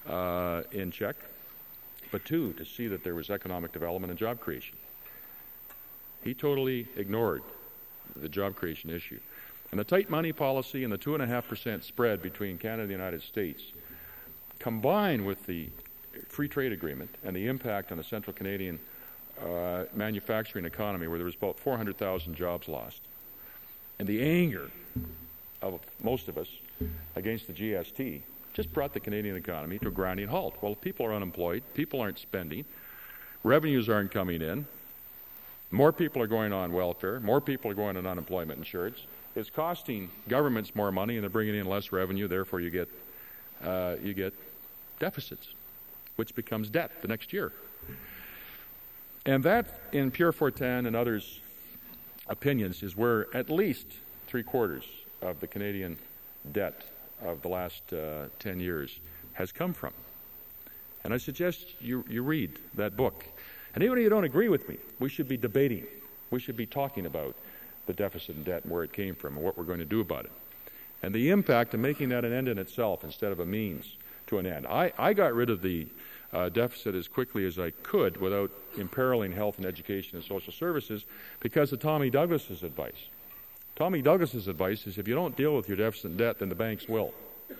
uh, in check, but two, to see that there was economic development and job creation. He totally ignored the job creation issue. And the tight money policy and the two point five percent spread between Canada and the United States, combined with the free trade agreement and the impact on the Central Canadian uh, manufacturing economy, where there was about four hundred thousand jobs lost, and the anger of most of us against the G S T, just brought the Canadian economy to a grinding halt. Well, people are unemployed, people aren't spending, revenues aren't coming in, more people are going on welfare, more people are going on unemployment insurance. It's costing governments more money, and they're bringing in less revenue. Therefore, you get uh, you get deficits, which becomes debt the next year. And that, in Pierre Fortin and others' opinions, is where at least three quarters of the Canadian debt of the last uh, ten years has come from. And I suggest you, you read that book. And even if you don't agree with me, we should be debating. We should be talking about the deficit and debt and where it came from and what we're going to do about it. And the impact of making that an end in itself instead of a means to an end. I, I got rid of the uh, deficit as quickly as I could without imperiling health and education and social services because of Tommy Douglas's advice. Tommy Douglas's advice is if you don't deal with your deficit and debt, then the banks will.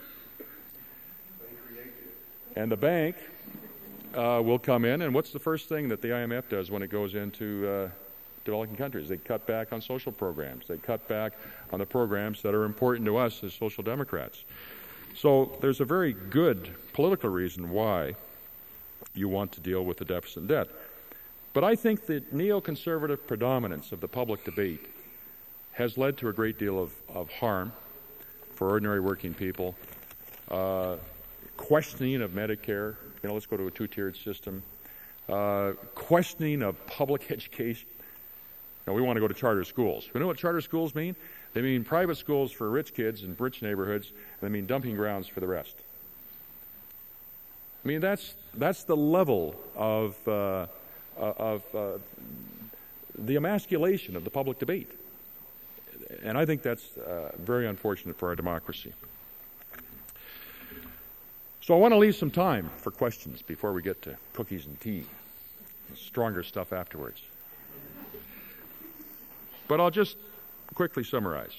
And the bank uh, will come in, and what's the first thing that the I M F does when it goes into uh, developing countries? They cut back on social programs. They cut back on the programs that are important to us as social democrats. So there's a very good political reason why you want to deal with the deficit and debt. But I think the neoconservative predominance of the public debate has led to a great deal of, of harm for ordinary working people, uh, questioning of Medicare. You know, let's go to a two-tiered system. Uh, questioning of public education. Now, we want to go to charter schools. We know what charter schools mean? They mean private schools for rich kids in rich neighborhoods, and they mean dumping grounds for the rest. I mean, that's that's the level of uh, of uh, the emasculation of the public debate. And I think that's uh, very unfortunate for our democracy. So I want to leave some time for questions before we get to cookies and tea, and stronger stuff afterwards. But I'll just quickly summarize.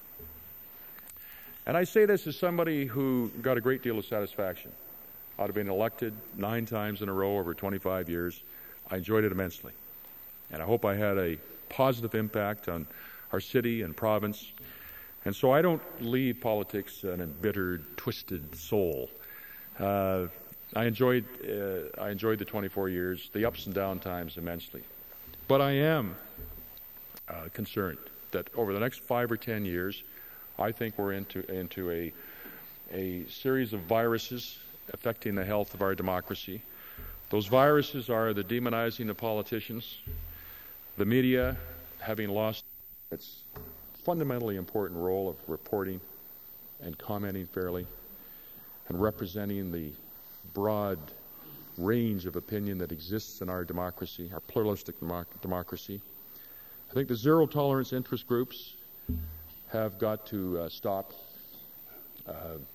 And I say this as somebody who got a great deal of satisfaction out of being elected nine times in a row over twenty-five years. I enjoyed it immensely. And I hope I had a positive impact on our city and province. And so I don't leave politics an embittered, twisted soul. Uh, I enjoyed uh, I enjoyed the twenty-four years, the ups and down times immensely. But I am uh, concerned that over the next five or ten years, I think we're into into a a series of viruses affecting the health of our democracy. Those viruses are the demonizing of politicians, the media having lost its fundamentally important role of reporting and commenting fairly and representing the broad range of opinion that exists in our democracy, our pluralistic democ- democracy. I think the zero-tolerance interest groups have got to uh, stop uh,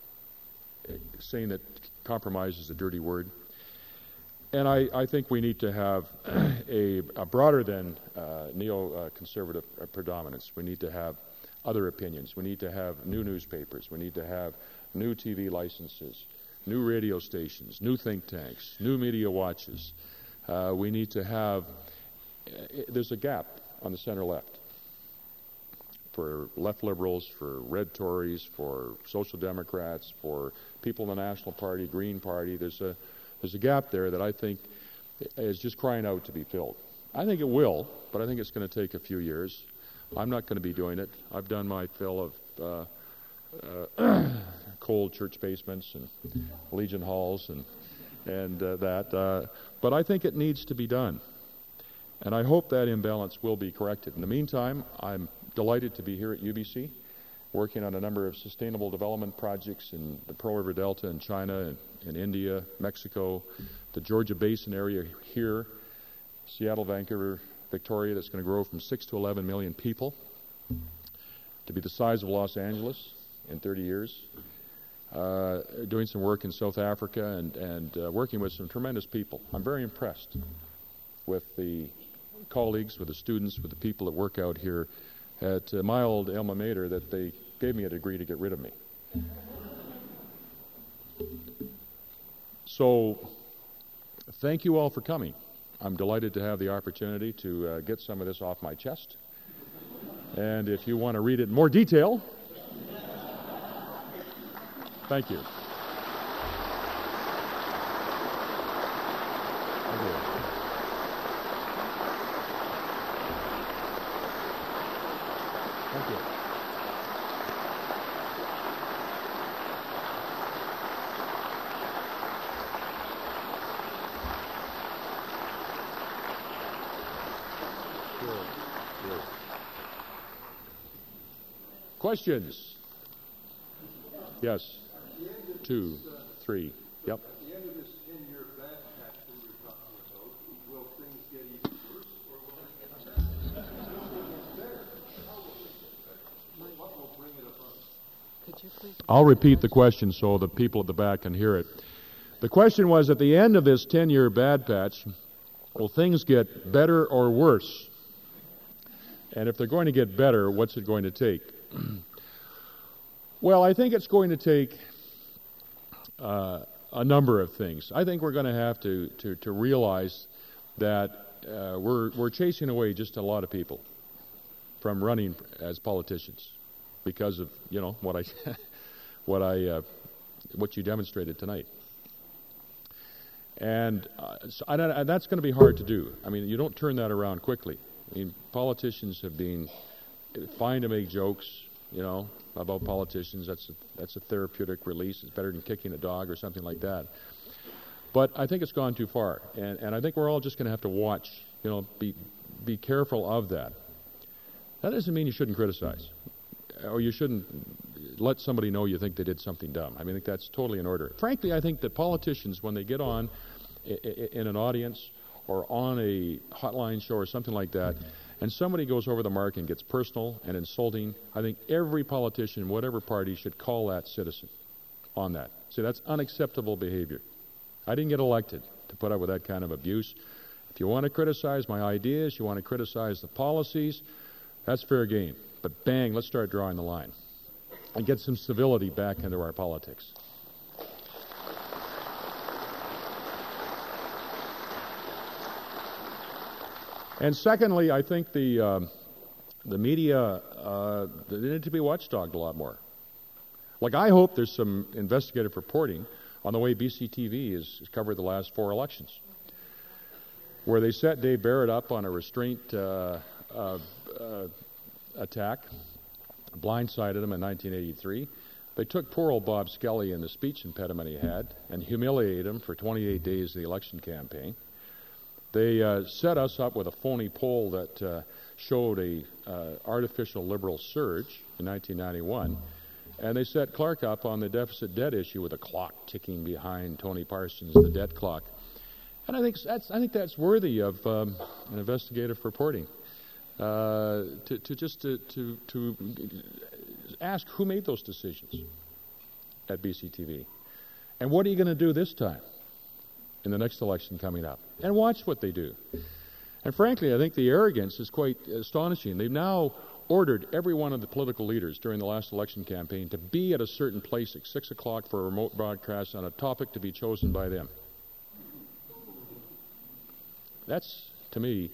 saying that compromise is a dirty word. And I, I think we need to have a, a broader than uh, neo-conservative uh, predominance. We need to have other opinions. We need to have new newspapers. We need to have new T V licenses, new radio stations, new think tanks, new media watches. Uh, we need to have, uh, there's a gap on the center left for left liberals, for red Tories, for social democrats, for people in the National Party, Green Party. There's a there's a gap there that I think is just crying out to be filled. I think it will, but I think it's going to take a few years. I'm not going to be doing it. I've done my fill of uh, uh, cold church basements and Legion halls and and uh, that, uh, but I think it needs to be done. And I hope that imbalance will be corrected. In the meantime, I'm delighted to be here at U B C, working on a number of sustainable development projects in the Pearl River Delta in China and in India, Mexico, the Georgia Basin area here, Seattle, Vancouver, Victoria, that's going to grow from six to eleven million people to be the size of Los Angeles in thirty years. uh, doing some work in South Africa and, and uh, working with some tremendous people. I'm very impressed with the colleagues, with the students, with the people that work out here at uh, my old alma mater, that they gave me a degree to get rid of me. So, thank you all for coming. I'm delighted to have the opportunity to uh, get some of this off my chest. And if you want to read it in more detail, thank you. Thank you. Thank you. Sure. Sure. Questions? Yes. Two, three. Yep. At the end of this ten-year bad patch that you're talking about, will things get even worse, or will it get better? How will it get better? What will bring it about? Could you please? I'll repeat the question so the people at the back can hear it. The question was, at the end of this ten-year bad patch, will things get better or worse? And if they're going to get better, what's it going to take? Well, I think it's going to take uh, a number of things. I think we're going to have to, to, to realize that uh, we're, we're chasing away just a lot of people from running as politicians because of, you know, what I, what I, uh, what you demonstrated tonight. And uh, so I, I, that's going to be hard to do. I mean, you don't turn that around quickly. I mean, politicians have been fine to make jokes, you know, about politicians. That's a, that's a therapeutic release. It's better than kicking a dog or something like that. But I think it's gone too far, and, and I think we're all just going to have to watch, you know, be be careful of that. That doesn't mean you shouldn't criticize, or you shouldn't let somebody know you think they did something dumb. I mean, I think that's totally in order. Frankly, I think that politicians, when they get on i- i- in an audience or on a hotline show or something like that, and somebody goes over the mark and gets personal and insulting, I think every politician, whatever party, should call that citizen on that. See, that's unacceptable behavior. I didn't get elected to put up with that kind of abuse. If you want to criticize my ideas, you want to criticize the policies, that's fair game. But bang, let's start drawing the line and get some civility back into our politics. And secondly, I think the uh, the media uh, they need to be watchdogged a lot more. Like, I hope there's some investigative reporting on the way B C T V has, has covered the last four elections, where they set Dave Barrett up on a restraint uh, uh, uh, attack, blindsided him in nineteen eighty-three. They took poor old Bob Skelly and the speech impediment he had and humiliated him for twenty-eight days of the election campaign. They uh, set us up with a phony poll that uh, showed a uh, artificial liberal surge in nineteen ninety-one, and they set Clark up on the deficit debt issue with a clock ticking behind Tony Parsons, the debt clock. And I think that's I think that's worthy of um, an investigative reporting. Uh, to, to just to, to to ask who made those decisions at B C T V, and what are you going to do this time in the next election coming up, and watch what they do. And frankly, I think the arrogance is quite astonishing. They've now ordered every one of the political leaders during the last election campaign to be at a certain place at six o'clock for a remote broadcast on a topic to be chosen by them. That's, to me,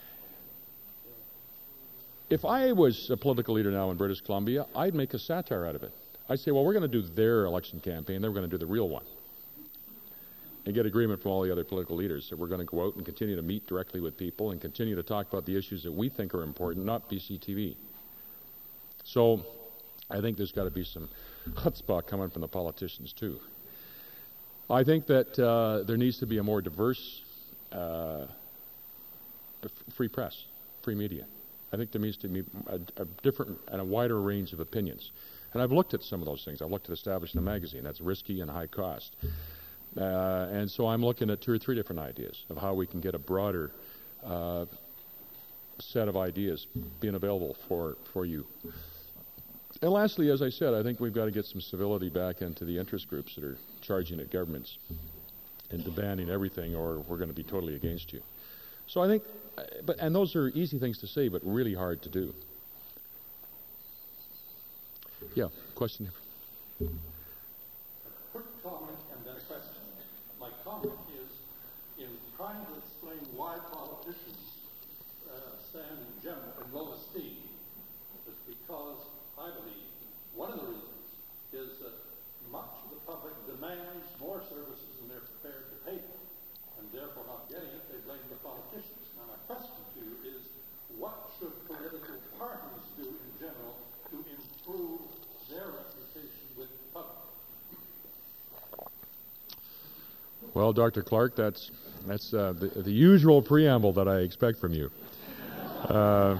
if I was a political leader now in British Columbia, I'd make a satire out of it. I'd say, well, we're going to do their election campaign, then we're going to do the real one, and get agreement from all the other political leaders that we're going to go out and continue to meet directly with people and continue to talk about the issues that we think are important, not B C T V. So I think there's got to be some chutzpah coming from the politicians, too. I think that uh, there needs to be a more diverse uh, free press, free media. I think there needs to be a, a different and a wider range of opinions. And I've looked at some of those things. I've looked at establishing a magazine. That's risky and high cost. Uh, and so I'm looking at two or three different ideas of how we can get a broader uh, set of ideas being available for, for you. And lastly, as I said, I think we've got to get some civility back into the interest groups that are charging at governments and demanding everything, or we're going to be totally against you. So I think, but and those are easy things to say, but really hard to do. Yeah, question. Quick comment and then a question. My comment is, in trying to explain why politicians uh, stand in general in low esteem, is because I believe one of the reasons is that much of the public demands more services than they're prepared to pay for, and therefore not getting it, they blame the politicians. Now my question to you is, what should political parties do in general to improve their reputation with the public? Well, Doctor Clark, that's that's uh, the, the usual preamble that I expect from you. Uh,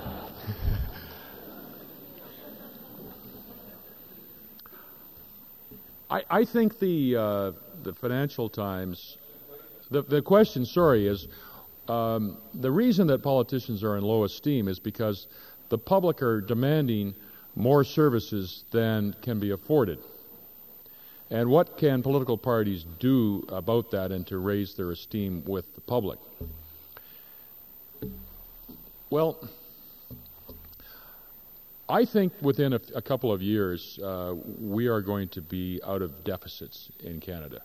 I, I think the uh, the Financial Times, the the question, sorry, is um, the reason that politicians are in low esteem is because the public are demanding more services than can be afforded. And what can political parties do about that and to raise their esteem with the public? Well, I think within a, a couple of years, uh, we are going to be out of deficits in Canada.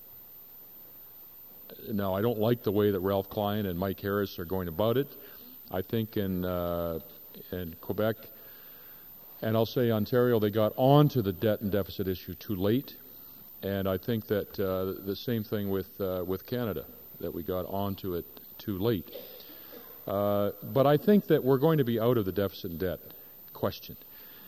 Now, I don't like the way that Ralph Klein and Mike Harris are going about it. I think in uh, in Quebec, and I'll say Ontario, they got onto the debt and deficit issue too late. And I think that uh, the same thing with uh, with Canada, that we got onto it too late. Uh, but I think that we're going to be out of the deficit and debt question.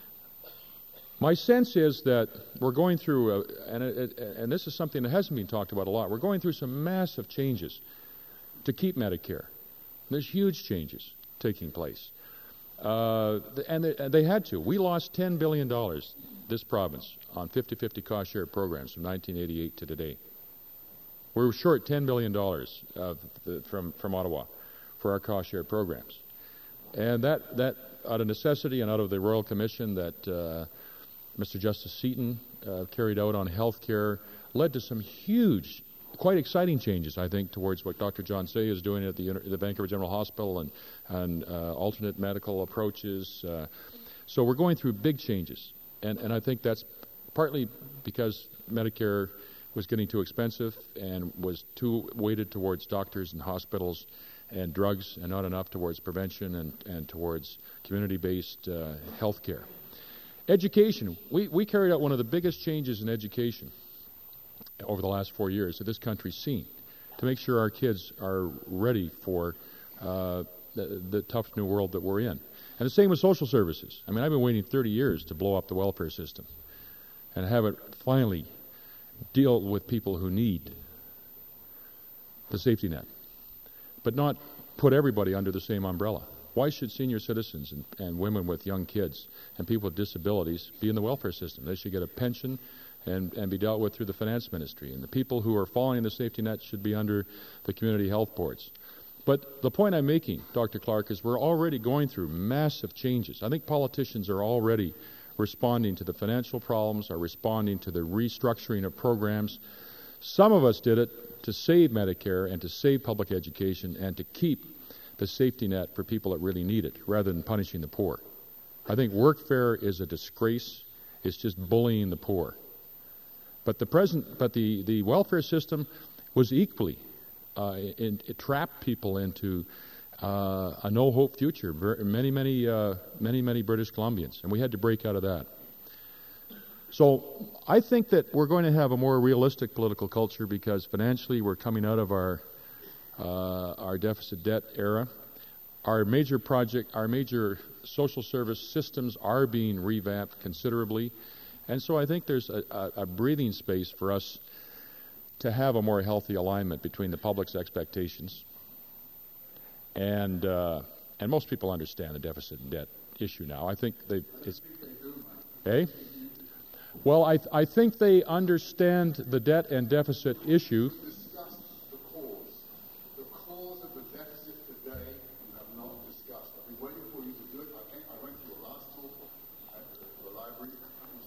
My sense is that we're going through, a, and, it, and this is something that hasn't been talked about a lot, we're going through some massive changes to keep Medicare. There's huge changes taking place. Uh, and they, they had to. We lost ten billion dollars, this province, on fifty-fifty cost-share programs from nineteen eighty-eight to today. We were short ten billion dollars uh, from, from Ottawa for our cost-share programs. And that, that, out of necessity and out of the Royal Commission that uh, Mister Justice Seaton uh, carried out on health care, led to some huge, quite exciting changes, I think, towards what Doctor John Say is doing at the, the Vancouver General Hospital and, and uh, alternate medical approaches. Uh, so we're going through big changes. And, and I think that's partly because Medicare was getting too expensive and was too weighted towards doctors and hospitals and drugs and not enough towards prevention and, and towards community-based uh, health care. Education. We, we carried out one of the biggest changes in education over the last four years that this country's seen to make sure our kids are ready for uh, the, the tough new world that we're in. And the same with social services. I mean, I've been waiting thirty years to blow up the welfare system and have it finally deal with people who need the safety net, but not put everybody under the same umbrella. Why should senior citizens and, and women with young kids and people with disabilities be in the welfare system? They should get a pension and, and be dealt with through the finance ministry. And the people who are following the safety net should be under the community health boards. But the point I'm making, Doctor Clark, is we're already going through massive changes. I think politicians are already responding to the financial problems, are responding to the restructuring of programs. Some of us did it to save Medicare and to save public education and to keep the safety net for people that really need it, rather than punishing the poor. I think workfare is a disgrace. It's just bullying the poor. But the present, but the, the welfare system was equally, uh, in, it trapped people into uh, a no-hope future. Many, many, uh, many, many British Columbians, and we had to break out of that. So I think that we're going to have a more realistic political culture because financially we're coming out of our uh, our deficit debt era. Our major project, our major social service systems are being revamped considerably. And so I think there's a, a, a breathing space for us to have a more healthy alignment between the public's expectations and uh, and most people understand the deficit and debt issue now. I think they it's eh? Well, I th- I think they understand the debt and deficit issue. Discuss the cause. The cause of the deficit today you have not discussed. I've been waiting for you to do it. I, think I went to your last talk at the, the library.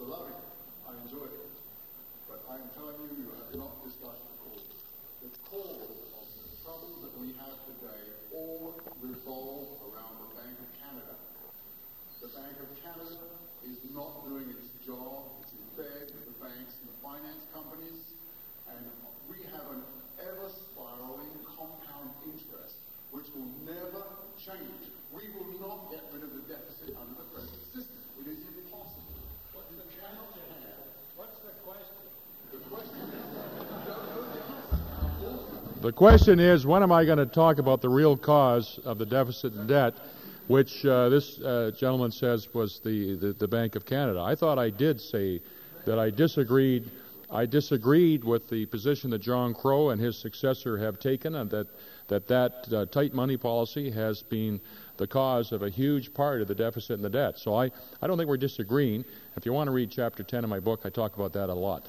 The question is, when am I going to talk about the real cause of the deficit and debt, which uh, this uh, gentleman says was the, the, the Bank of Canada? I thought I did say that I disagreed. I disagreed with the position that John Crow and his successor have taken, and that that, that uh, tight money policy has been the cause of a huge part of the deficit and the debt. So I, I don't think we're disagreeing. If you want to read chapter ten of my book, I talk about that a lot.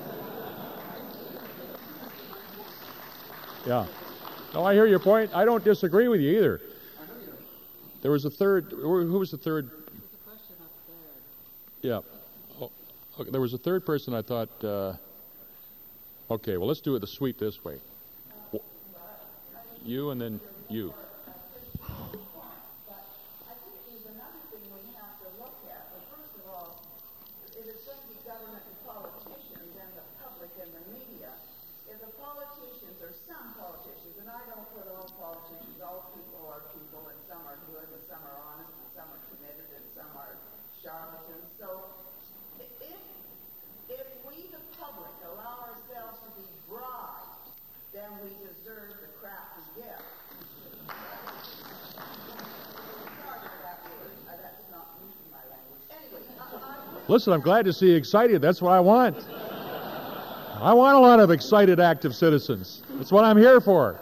Yeah. No, I hear your point. I don't disagree with you either. There was a third. Who was the third? Yeah. Oh, okay, there was a third person I thought, uh, okay, well, let's do it the sweep this way. You and then you. Listen, I'm glad to see you excited. That's what I want. I want a lot of excited, active citizens. That's what I'm here for.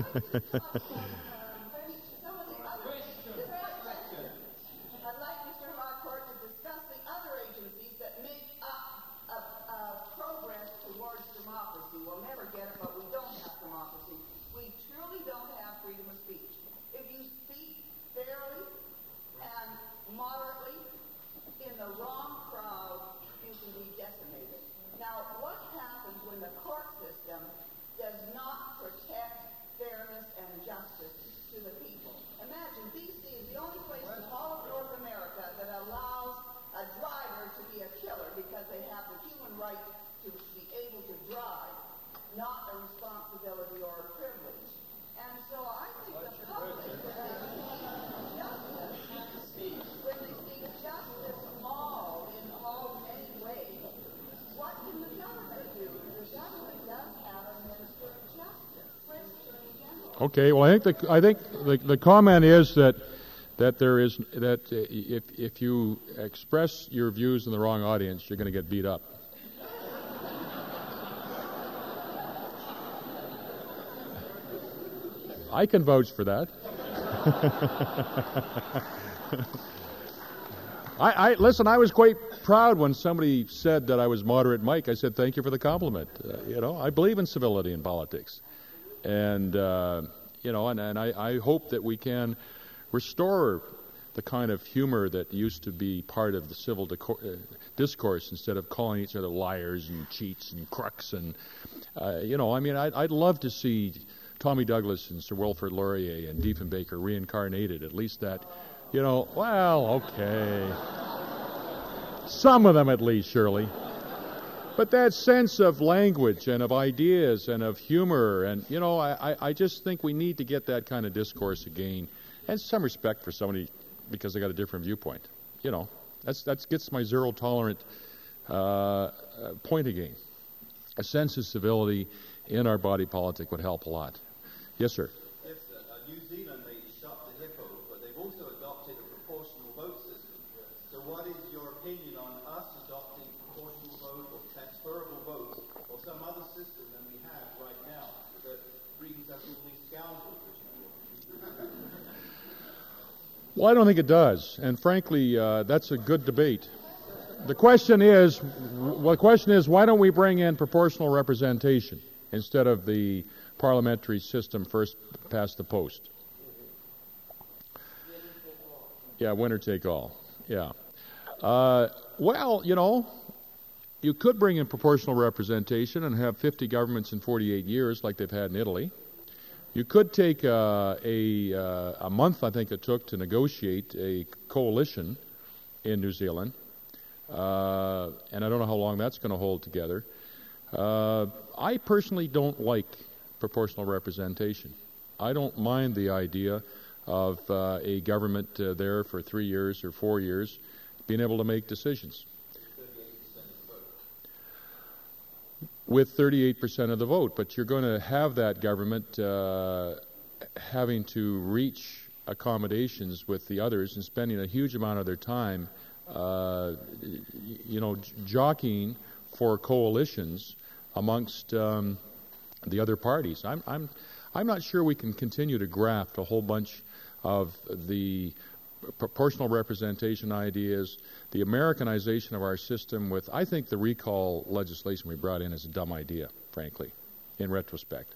Okay. Well, I think the I think the, the comment is that that there is that if if you express your views in the wrong audience, you're going to get beat up. I can vouch for that. I, I listen. I was quite proud when somebody said that I was moderate Mike. I said, "Thank you for the compliment." Uh, you know, I believe in civility in politics. And, uh, you know, and, and I, I hope that we can restore the kind of humor that used to be part of the civil decor- uh, discourse instead of calling each other liars and cheats and crooks. And, uh, you know, I mean, I'd, I'd love to see Tommy Douglas and Sir Wilfrid Laurier and Diefenbaker reincarnated. At least that, you know, well, okay. Some of them at least, surely. But that sense of language and of ideas and of humor, and, you know, I, I just think we need to get that kind of discourse again, and some respect for somebody because they got a different viewpoint. You know, that's that gets my zero-tolerant uh, point again. A sense of civility in our body politic would help a lot. Yes, sir. Yes, sir. Uh, New Zealand, they shot the hippo, but they've also adopted a proportional vote system. So what is your opinion on us adopting proportional vote or transferable vote or some other system than we have right now that brings us all these scoundrels? Well, I don't think it does. And frankly, uh, that's a good debate. The question is, well, the question is, why don't we bring in proportional representation instead of the parliamentary system first past the post? Yeah, winner take all. Yeah. Uh, well, you know, you could bring in proportional representation and have fifty governments in forty-eight years like they've had in Italy. You could take uh, a, uh, a month, I think it took, to negotiate a coalition in New Zealand. Uh, and I don't know how long that's going to hold together. Uh, I personally don't like proportional representation. I don't mind the idea of uh, a government uh, there for three years or four years being able to make decisions. with thirty-eight percent of the vote. But you're going to have that government uh, having to reach accommodations with the others and spending a huge amount of their time, uh, you know, j- jockeying for coalitions amongst um, the other parties. I'm, I'm, I'm not sure we can continue to graft a whole bunch of the proportional representation ideas, the Americanization of our system with, I think the recall legislation we brought in is a dumb idea, frankly, in retrospect.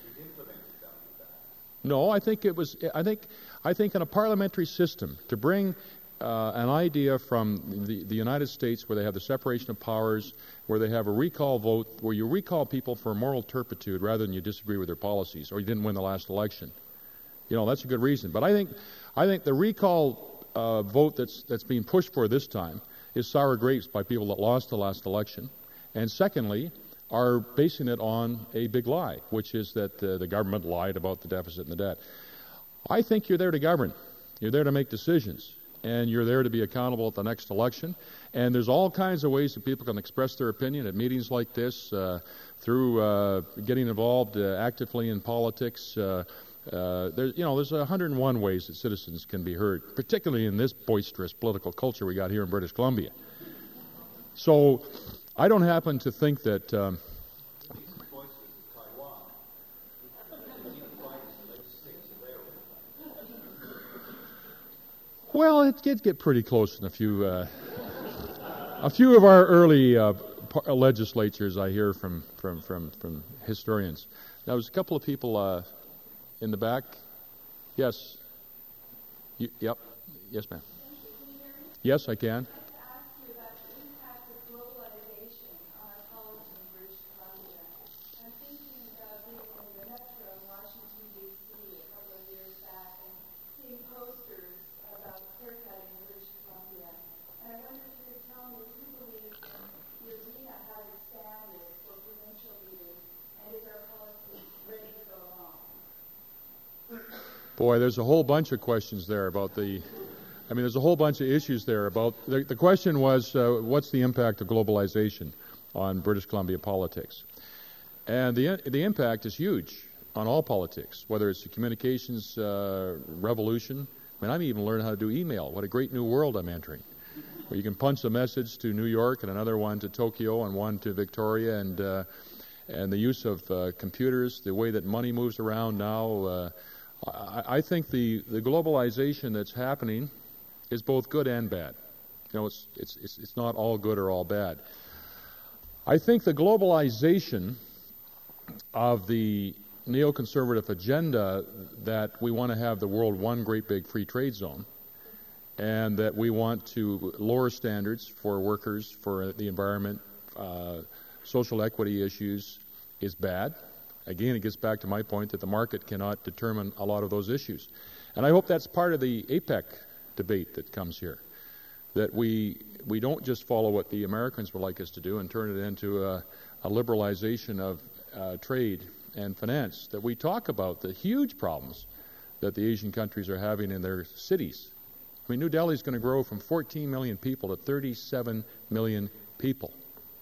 No, I think it was, I think, I think in a parliamentary system, to bring uh, an idea from the, the United States where they have the separation of powers, where they have a recall vote, where you recall people for moral turpitude rather than you disagree with their policies or you didn't win the last election. You know, that's a good reason. But I think, I think the recall uh, vote that's that's being pushed for this time is sour grapes by people that lost the last election. And secondly, are basing it on a big lie, which is that uh, the government lied about the deficit and the debt. I think you're there to govern. You're there to make decisions. And you're there to be accountable at the next election. And there's all kinds of ways that people can express their opinion at meetings like this, uh, through uh, getting involved uh, actively in politics. Uh, uh, there, you know, there's one hundred one ways that citizens can be heard, particularly in this boisterous political culture we got here in British Columbia. So I don't happen to think that... Um, well, it did get pretty close in a few... Uh, a few of our early uh, par- legislatures I hear from, from, from, from historians. Now, there's a couple of people uh, in the back. Yes. You, yep. Yes, ma'am. Yes, I can. Boy, there's a whole bunch of questions there about the, I mean, there's a whole bunch of issues there about, the, the question was, uh, what's the impact of globalization on British Columbia politics? And the the impact is huge on all politics, whether it's the communications uh, revolution. I mean, I'm even learning how to do email. What a great new world I'm entering, where you can punch a message to New York and another one to Tokyo and one to Victoria, and uh, and the use of uh, computers, the way that money moves around now. Uh, I, I think the, the globalization that's happening is both good and bad. You know, it's, it's it's it's not all good or all bad. I think the globalization of the neoconservative agenda that we want to have the world one great big free trade zone, and that we want to lower standards for workers, for the environment, uh, social equity issues, is bad. Again, it gets back to my point that the market cannot determine a lot of those issues. And I hope that's part of the APEC debate that comes here, that we we don't just follow what the Americans would like us to do and turn it into a, a liberalization of uh, trade and finance, that we talk about the huge problems that the Asian countries are having in their cities. I mean, New Delhi is going to grow from fourteen million people to thirty-seven million people.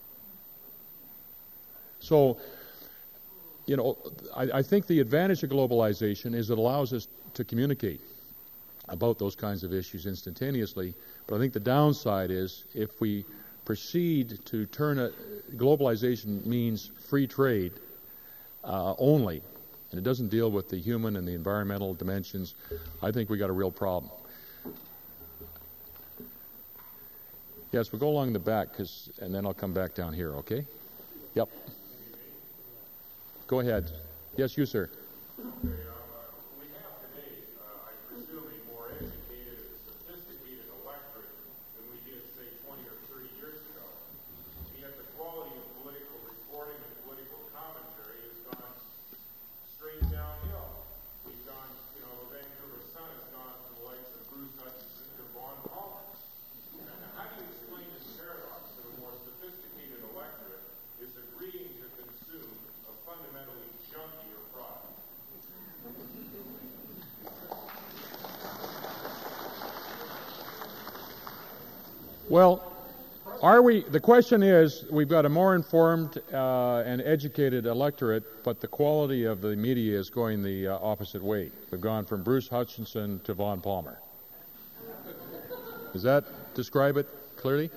So, you know, I, I think the advantage of globalization is it allows us to communicate about those kinds of issues instantaneously. But I think the downside is if we proceed to turn a globalization means free trade uh, only, and it doesn't deal with the human and the environmental dimensions, I think we got a real problem. Yes, we'll go along the back, 'cause, and then I'll come back down here, okay? Yep. Go ahead. Yes, you, sir. Well, are we, the question is, we've got a more informed uh, and educated electorate, but the quality of the media is going the uh, opposite way. We've gone from Bruce Hutchinson to Vaughn Palmer. Does that describe it clearly?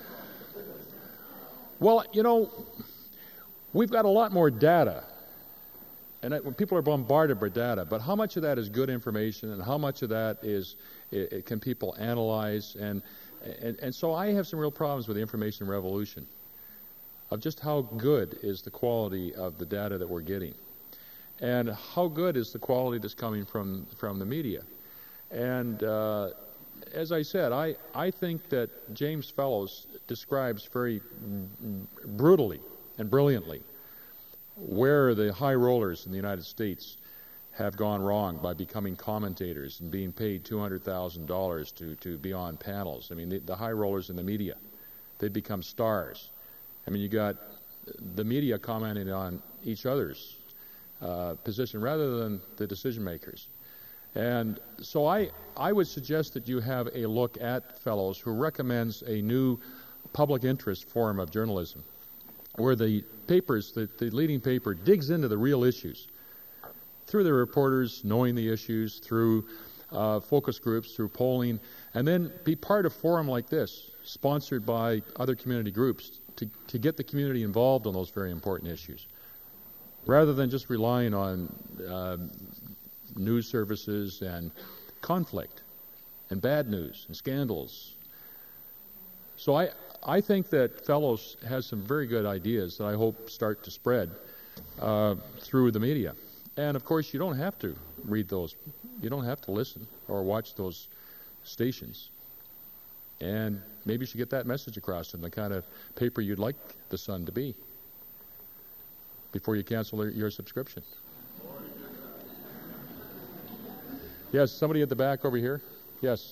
Well, you know, we've got a lot more data, and when people are bombarded by data, but how much of that is good information, and how much of that is it, it can people analyze? And, and and so I have some real problems with the information revolution, of just how good is the quality of the data that we're getting, and how good is the quality that's coming from from the media. And uh, as I said, I, I think that James Fellows describes very brutally and brilliantly where the high rollers in the United States have gone wrong by becoming commentators and being paid two hundred thousand dollars to, to be on panels. I mean, the, the high rollers in the media, they become stars. I mean, you got the media commenting on each other's uh, position rather than the decision makers. And so I, I would suggest that you have a look at Fellows, who recommends a new public interest form of journalism, where the papers, the, the leading paper, digs into the real issues through the reporters knowing the issues, through uh, focus groups, through polling, and then be part of a forum like this, sponsored by other community groups, to, to get the community involved on those very important issues, rather than just relying on uh, news services and conflict and bad news and scandals. So I I think that Fellows has some very good ideas that I hope start to spread uh, through the media. And of course, you don't have to read those. You don't have to listen or watch those stations. And maybe you should get that message across to them, the kind of paper you'd like the Sun to be, before you cancel your subscription. Yes, somebody at the back over here. Yes.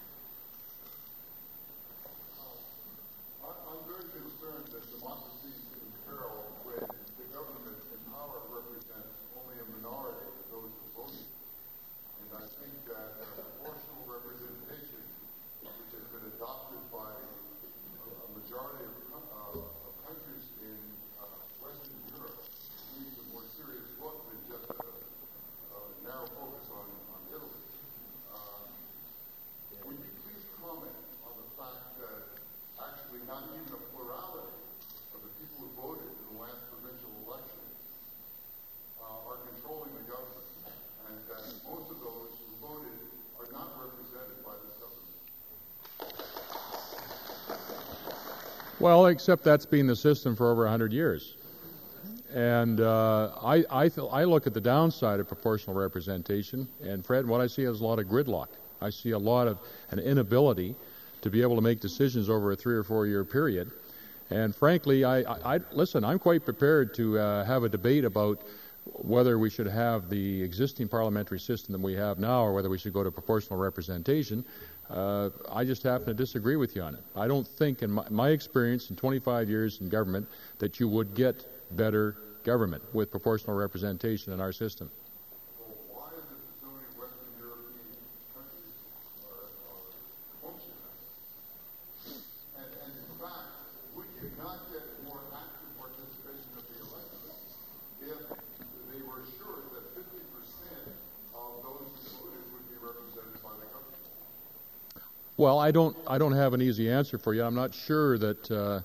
I'm very concerned that democracy is in peril when the government in power represents only a minority of those who voted. And I think that proportional representation, which has been adopted by a majority of, uh, of countries in uh, Western Europe, needs a more serious look than just a, a narrow focus on Italy. Uh, would you please comment on the fact that actually not even a plurality of the people who voted in the last provincial election uh, are controlling the government, and that most of those who voted are not represented by this government? Well, except that's been the system for over one hundred years. And uh, I, I, th- I look at the downside of proportional representation, and Fred, what I see is a lot of gridlock. I see a lot of an inability to be able to make decisions over a three or four year period. And frankly, I, I, I listen, I'm quite prepared to uh, have a debate about whether we should have the existing parliamentary system that we have now, or whether we should go to proportional representation. Uh, I just happen to disagree with you on it. I don't think, in my, my experience in twenty-five years in government, that you would get better government with proportional representation in our system. Well, why is it that so many Western European countries are, are functioning? And, and in fact, we cannot get more active participation of the election if they were assured that fifty percent of those who voted would be represented by the government. Well, I don't I don't have an easy answer for you. I'm not sure that uh,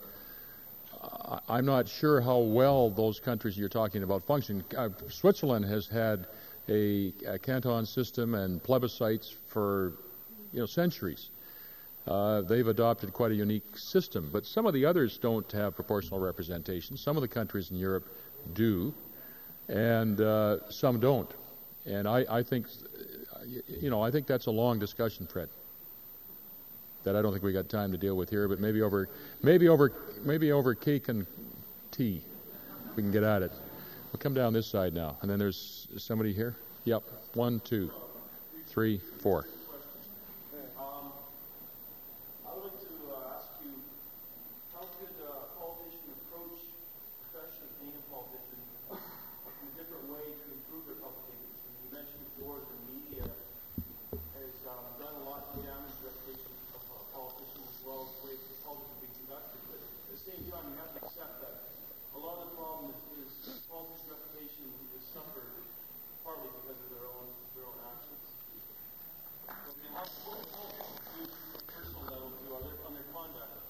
I'm not sure how well those countries you're talking about function. Uh, Switzerland has had a, a canton system and plebiscites for, you know, centuries. Uh, they've adopted quite a unique system, but some of the others don't have proportional representation. Some of the countries in Europe do, and uh, some don't. And I, I think, you know, I think that's a long discussion, Fred, that I don't think we got time to deal with here, but maybe over, maybe over, maybe over cake and tea, we can get at it. We'll come down this side now, and then there's somebody here. Yep, one, two, three, four. Um, I would like to uh, ask you, how could a politician approach the profession of being a politician in a different way to improve their public interest? And you mentioned before the media has um, done a lot to damage the reputation of uh, politicians as well as the way politics are being conducted.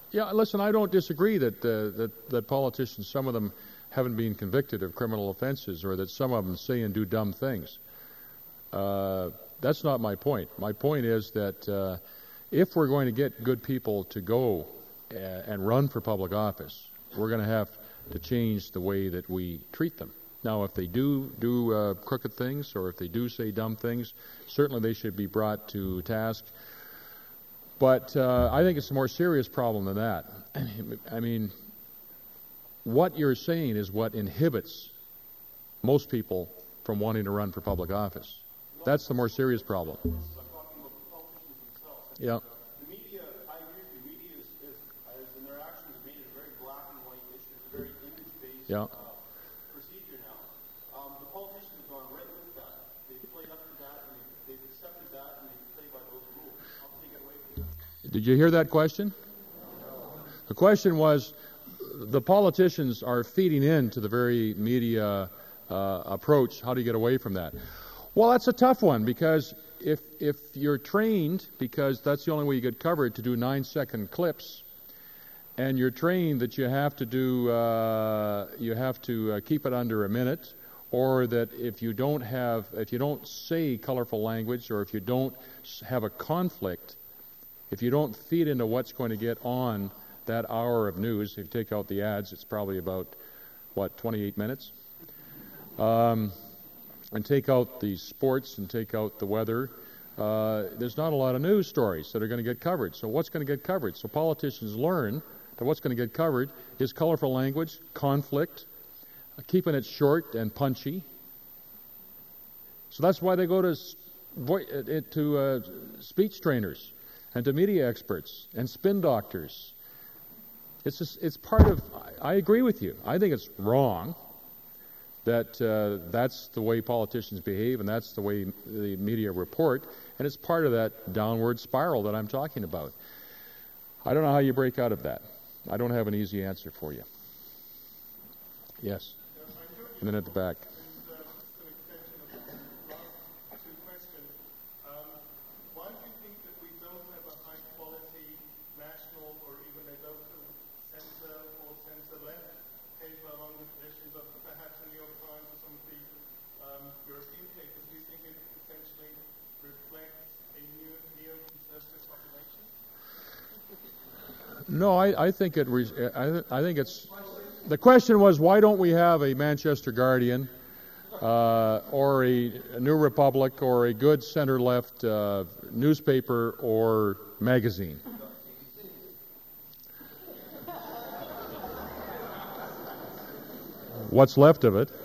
Yeah, listen, I don't disagree that, uh, that that politicians, some of them, haven't been convicted of criminal offenses, or that some of them say and do dumb things. Uh, that's not my point. My point is that uh, if we're going to get good people to go uh, and run for public office, we're going to have to change the way that we treat them. Now, if they do do uh, crooked things, or if they do say dumb things, certainly they should be brought to task. But uh, I think it's a more serious problem than that. I mean, what you're saying is what inhibits most people from wanting to run for public office. That's the more serious problem. Yeah. The media, I agree with you, media is, is, is in their actions made it a very black and white issue. It's a very image-based Yeah. uh, procedure now. Um, the politicians have gone right with that. They've played up to that, and they've, they've accepted that, and they play by those rules. How can they get away from that? Did you hear that question? The question was, the politicians are feeding into the very media uh, approach. How do you get away from that? Well, that's a tough one, because if if you're trained, because that's the only way you get covered, to do nine-second clips, and you're trained that you have to do uh, you have to uh, keep it under a minute, or that if you don't have if you don't say colorful language, or if you don't have a conflict, if you don't feed into what's going to get on that hour of news, if you take out the ads, it's probably about, what, twenty-eight minutes? Um, and take out the sports and take out the weather, uh, there's not a lot of news stories that are going to get covered. So what's going to get covered? So politicians learn that what's going to get covered is colorful language, conflict, uh, keeping it short and punchy. So that's why they go to, vo- to uh, speech trainers and to media experts and spin doctors. It's just, it's part of, I agree with you. I think it's wrong that uh, that's the way politicians behave and that's the way the media report, and it's part of that downward spiral that I'm talking about. I don't know how you break out of that. I don't have an easy answer for you. Yes? And then at the back. No, I, I think it. Re- I, I think it's. The question was, why don't we have a Manchester Guardian, uh, or a, a New Republic, or a good center-left uh, newspaper or magazine? What's left of it?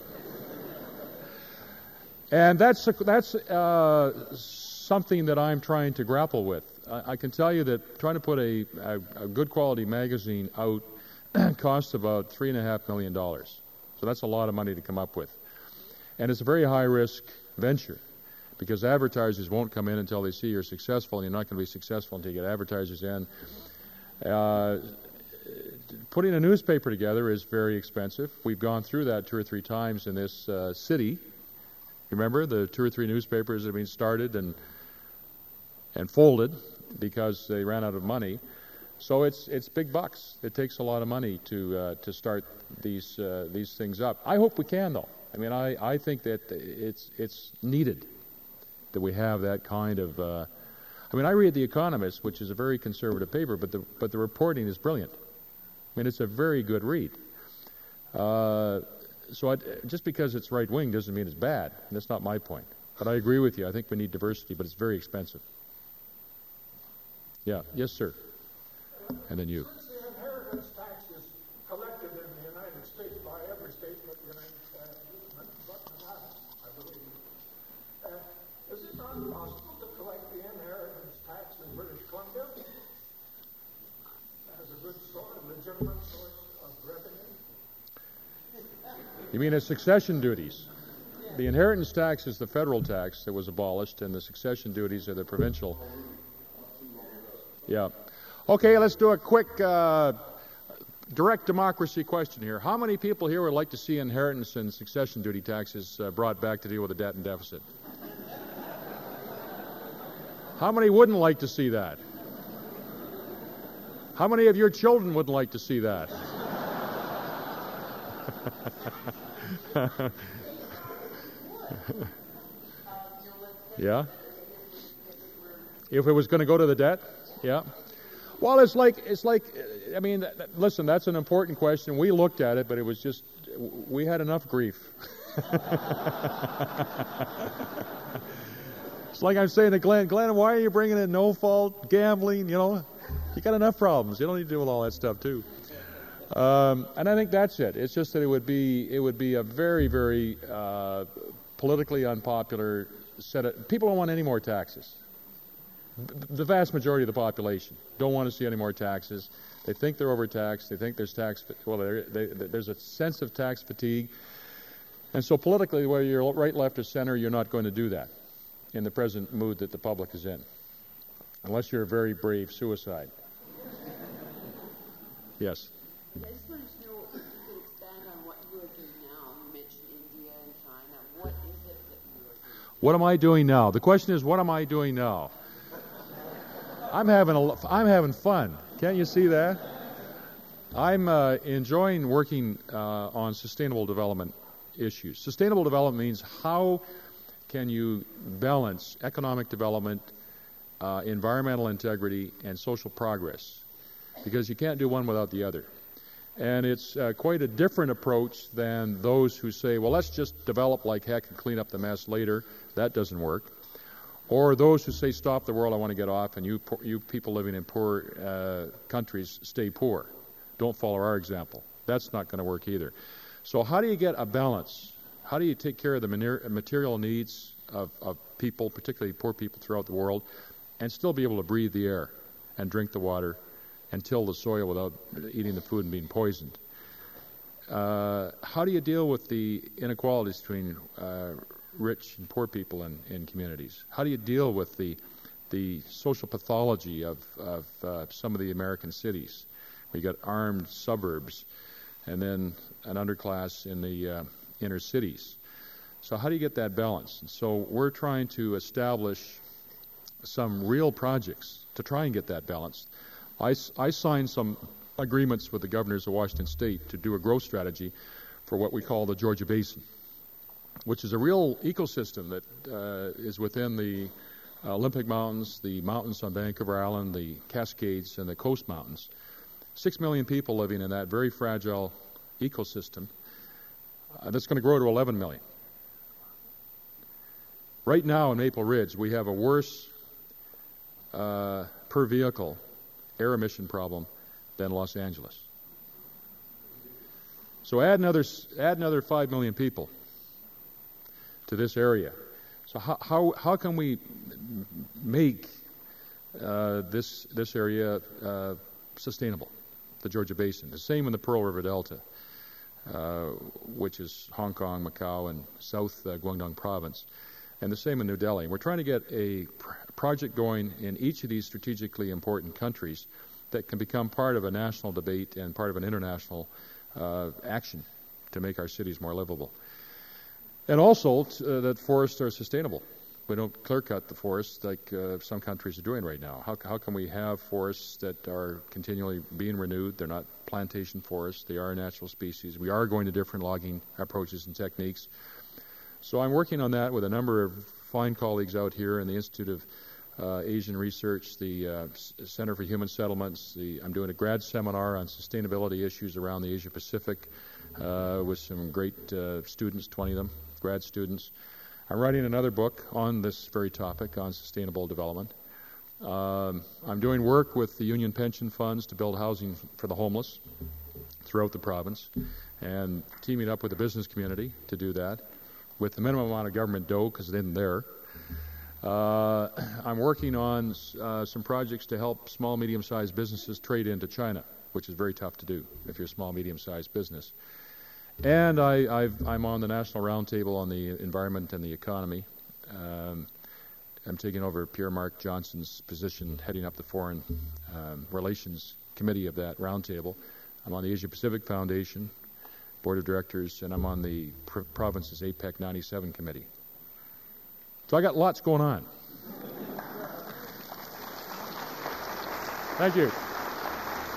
And that's that's uh, something that I'm trying to grapple with. I, I can tell you that trying to put a, a, a good quality magazine out costs about three and a half million dollars. So that's a lot of money to come up with, and it's a very high risk venture because advertisers won't come in until they see you're successful, and you're not going to be successful until you get advertisers in. Uh, putting a newspaper together is very expensive. We've gone through that two or three times in this uh, city. Remember, the two or three newspapers that have been started and and folded because they ran out of money. So it's it's big bucks. It takes a lot of money to uh, to start these uh, these things up. I hope we can, though. I mean, I, I think that it's it's needed that we have that kind of. Uh, I mean, I read The Economist, which is a very conservative paper, but the but the reporting is brilliant. I mean, it's a very good read. Uh, so I, just because it's right wing doesn't mean it's bad. And that's not my point. But I agree with you. I think we need diversity, but it's very expensive. Yeah. Yes, sir. And then you. Since the inheritance tax is collected in the United States by every state but the United States, but Nevada, I believe, uh, is it not possible to collect the inheritance tax in British Columbia as a good source, a legitimate source of revenue? You mean as succession duties? The inheritance tax is the federal tax that was abolished, and the succession duties are the provincial. Yeah. Okay, let's do a quick uh, direct democracy question here. How many people here would like to see inheritance and succession duty taxes uh, brought back to deal with the debt and deficit? How many wouldn't like to see that? How many of your children would like to see that? Yeah? If it was going to go to the debt? Yeah. Well, it's like, it's like, I mean, listen, that's an important question. We looked at it, but it was just, we had enough grief. It's like I'm saying to Glenn, Glenn, why are you bringing in no-fault gambling? You know, you got enough problems. You don't need to deal with all that stuff too. Um, and I think that's it. It's just that it would be, it would be a very, very uh, politically unpopular set of, people don't want any more taxes. The vast majority of the population don't want to see any more taxes. They think they're overtaxed. They think there's tax, well, they, they, there's a sense of tax fatigue. And so politically, whether you're right, left, or center, you're not going to do that in the present mood that the public is in, unless you're a very brave suicide. Yes? I just wanted to know if you could expand on what you are doing now. You mentioned India and China. What is it that you are doing? What am I doing now? The question is, what am I doing now? I'm having a, I'm having fun. Can't you see that? I'm uh, enjoying working uh, on sustainable development issues. Sustainable development means how can you balance economic development, uh, environmental integrity, and social progress? Because you can't do one without the other. And it's uh, quite a different approach than those who say, well, let's just develop like heck and clean up the mess later. That doesn't work. Or those who say, stop the world, I want to get off, and you you people living in poor uh, countries stay poor. Don't follow our example. That's not going to work either. So how do you get a balance? How do you take care of the material needs of, of people, particularly poor people throughout the world, and still be able to breathe the air and drink the water and till the soil without eating the food and being poisoned? Uh, how do you deal with the inequalities between uh, rich and poor people in, in communities? How do you deal with the the social pathology of, of uh, some of the American cities, where you got armed suburbs and then an underclass in the uh, inner cities? So how do you get that balance? And so we're trying to establish some real projects to try and get that balance. I, I signed some agreements with the governors of Washington State to do a growth strategy for what we call the Georgia Basin, which is a real ecosystem that uh, is within the Olympic Mountains, the mountains on Vancouver Island, the Cascades, and the Coast Mountains. Six million people living in that very fragile ecosystem uh, that's going to grow to eleven million. Right now in Maple Ridge, we have a worse uh, per vehicle air emission problem than Los Angeles. So add another add another five million people to this area. So how how, how can we make uh, this this area uh, sustainable? The Georgia Basin. The same in the Pearl River Delta, uh, which is Hong Kong, Macau, and South uh, Guangdong Province, and the same in New Delhi. We're trying to get a pr- project going in each of these strategically important countries that can become part of a national debate and part of an international uh, action to make our cities more livable. And also t- uh, that forests are sustainable. We don't clear-cut the forests like uh, some countries are doing right now. How, how can we have forests that are continually being renewed? They're not plantation forests. They are natural species. We are going to different logging approaches and techniques. So I'm working on that with a number of fine colleagues out here in the Institute of uh, Asian Research, the uh, Center for Human Settlements. The, I'm doing a grad seminar on sustainability issues around the Asia Pacific uh, with some great uh, students, twenty of them, grad students. I'm writing another book on this very topic, on sustainable development. Um, I'm doing work with the union pension funds to build housing for the homeless throughout the province, and teaming up with the business community to do that with the minimum amount of government dough, because it isn't there. Uh, I'm working on uh, some projects to help small, medium-sized businesses trade into China, which is very tough to do if you're a small, medium-sized business. And I, I've, I'm on the National Roundtable on the Environment and the Economy. Um, I'm taking over Pierre-Marc Johnson's position, heading up the Foreign um, Relations Committee of that roundtable. I'm on the Asia Pacific Foundation Board of Directors, and I'm on the pr- province's APEC ninety-seven Committee. So I got lots going on. Thank you.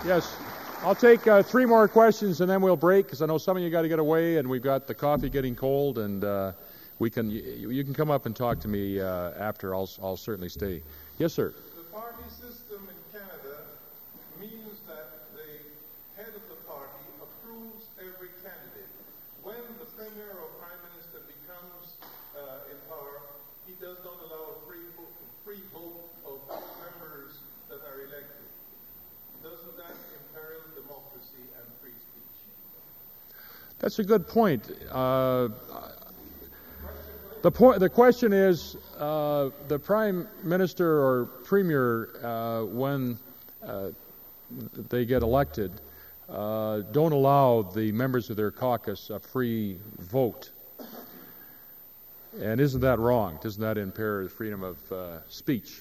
Yes. I'll take uh, three more questions and then we'll break because I know some of you got to get away and we've got the coffee getting cold and uh, we can. You, you can come up and talk to me uh, after. I'll I'll certainly stay. Yes, sir. The party system in Canada means that the head of the party approves every candidate. When the premier or prime minister becomes uh, in power, he does not allow a free vote, free vote of members that are elected. Doesn't that imperil democracy and free speech? That's a good point. Uh, the point. The question is, uh, the prime minister or premier, uh, when uh, they get elected, uh, don't allow the members of their caucus a free vote. And isn't that wrong? Doesn't that impair the freedom of uh, speech?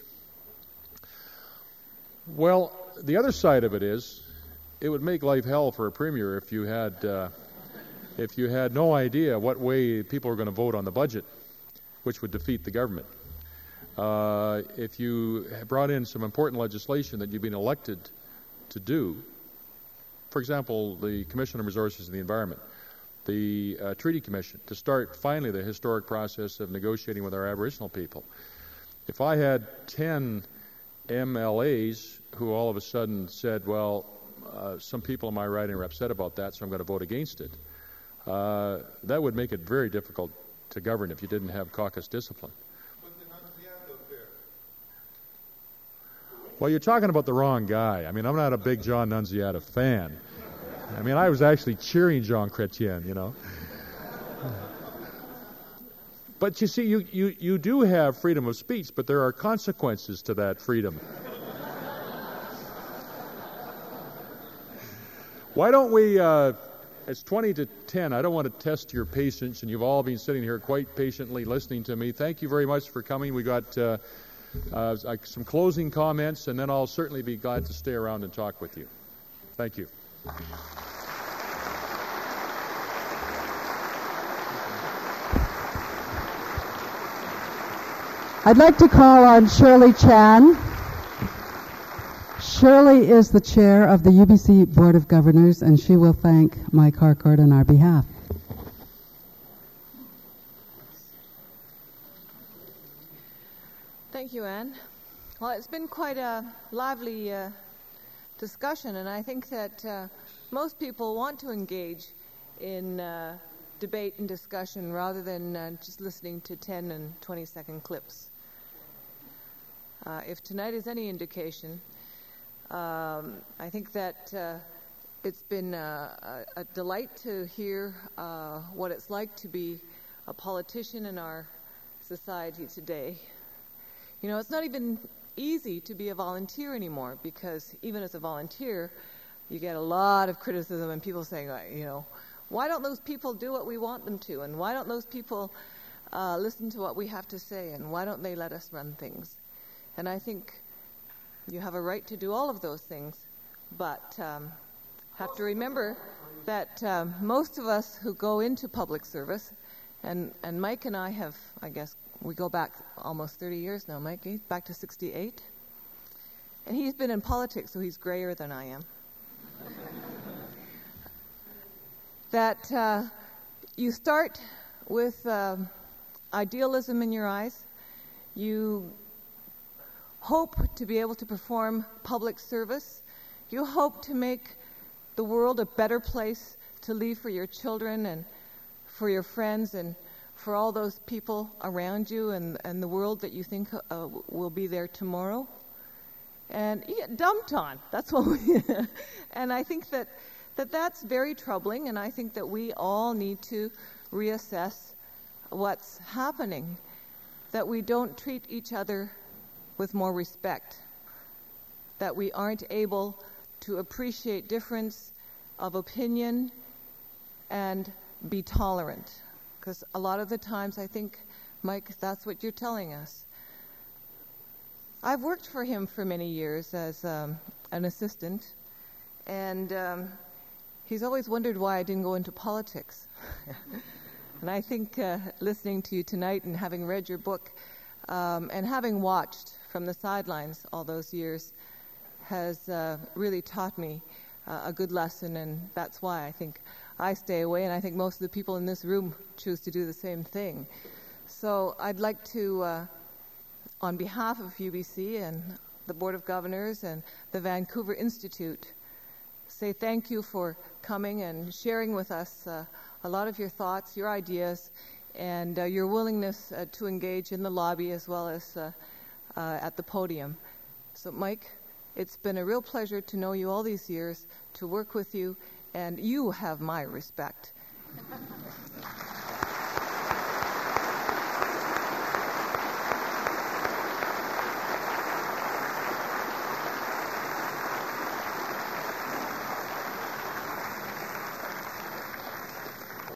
Well, the other side of it is, it would make life hell for a premier if you had, uh, if you had no idea what way people were going to vote on the budget, which would defeat the government. Uh, if you brought in some important legislation that you've been elected to do, for example, the Commission on Resources and the Environment, the uh, Treaty Commission, to start finally the historic process of negotiating with our Aboriginal people. If I had ten M L As who all of a sudden said, well, uh, some people in my riding are upset about that, so I'm going to vote against it, uh, that would make it very difficult to govern if you didn't have caucus discipline. Well, you're talking about the wrong guy. I mean, I'm not a big John Nunziata fan. I mean, I was actually cheering Jean Chrétien, you know. But you see, you, you, you do have freedom of speech, but there are consequences to that freedom. Why don't we, uh, it's twenty to ten, I don't want to test your patience, and you've all been sitting here quite patiently listening to me. Thank you very much for coming. We got uh, uh, some closing comments, and then I'll certainly be glad to stay around and talk with you. Thank you. I'd like to call on Shirley Chan. Shirley is the chair of the U B C Board of Governors, and she will thank Mike Harcourt on our behalf. Thank you, Anne. Well, it's been quite a lively uh, discussion, and I think that uh, most people want to engage in uh, debate and discussion rather than uh, just listening to ten and twenty second clips. Uh, if tonight is any indication, um, I think that uh, it's been a, a, a delight to hear uh, what it's like to be a politician in our society today. You know, it's not even easy to be a volunteer anymore, because even as a volunteer, you get a lot of criticism and people saying, you know, why don't those people do what we want them to? And why don't those people uh, listen to what we have to say? And why don't they let us run things? And I think you have a right to do all of those things, but um, have to remember that um, most of us who go into public service, and, and Mike and I have, I guess, we go back almost thirty years now, Mike, eh? Back to sixty-eight. And he's been in politics, so he's grayer than I am. That uh, you start with um, idealism in your eyes. You hope to be able to perform public service. You hope to make the world a better place to leave for your children and for your friends and for all those people around you and, and the world that you think uh, will be there tomorrow. And you get dumped on. That's what we... and I think that, that that's very troubling, and I think that we all need to reassess what's happening, that we don't treat each other with more respect, that we aren't able to appreciate difference of opinion and be tolerant. Because a lot of the times, I think, Mike, that's what you're telling us. I've worked for him for many years as um, an assistant, and um, he's always wondered why I didn't go into politics. And I think uh, listening to you tonight and having read your book um, and having watched from the sidelines all those years has uh, really taught me uh, a good lesson, and that's why I think I stay away, and I think most of the people in this room choose to do the same thing. So I'd like to, uh, on behalf of U B C and the Board of Governors and the Vancouver Institute, say thank you for coming and sharing with us uh, a lot of your thoughts, your ideas, and uh, your willingness uh, to engage in the lobby as well as uh, uh, at the podium. So Mike, it's been a real pleasure to know you all these years, to work with you, and you have my respect.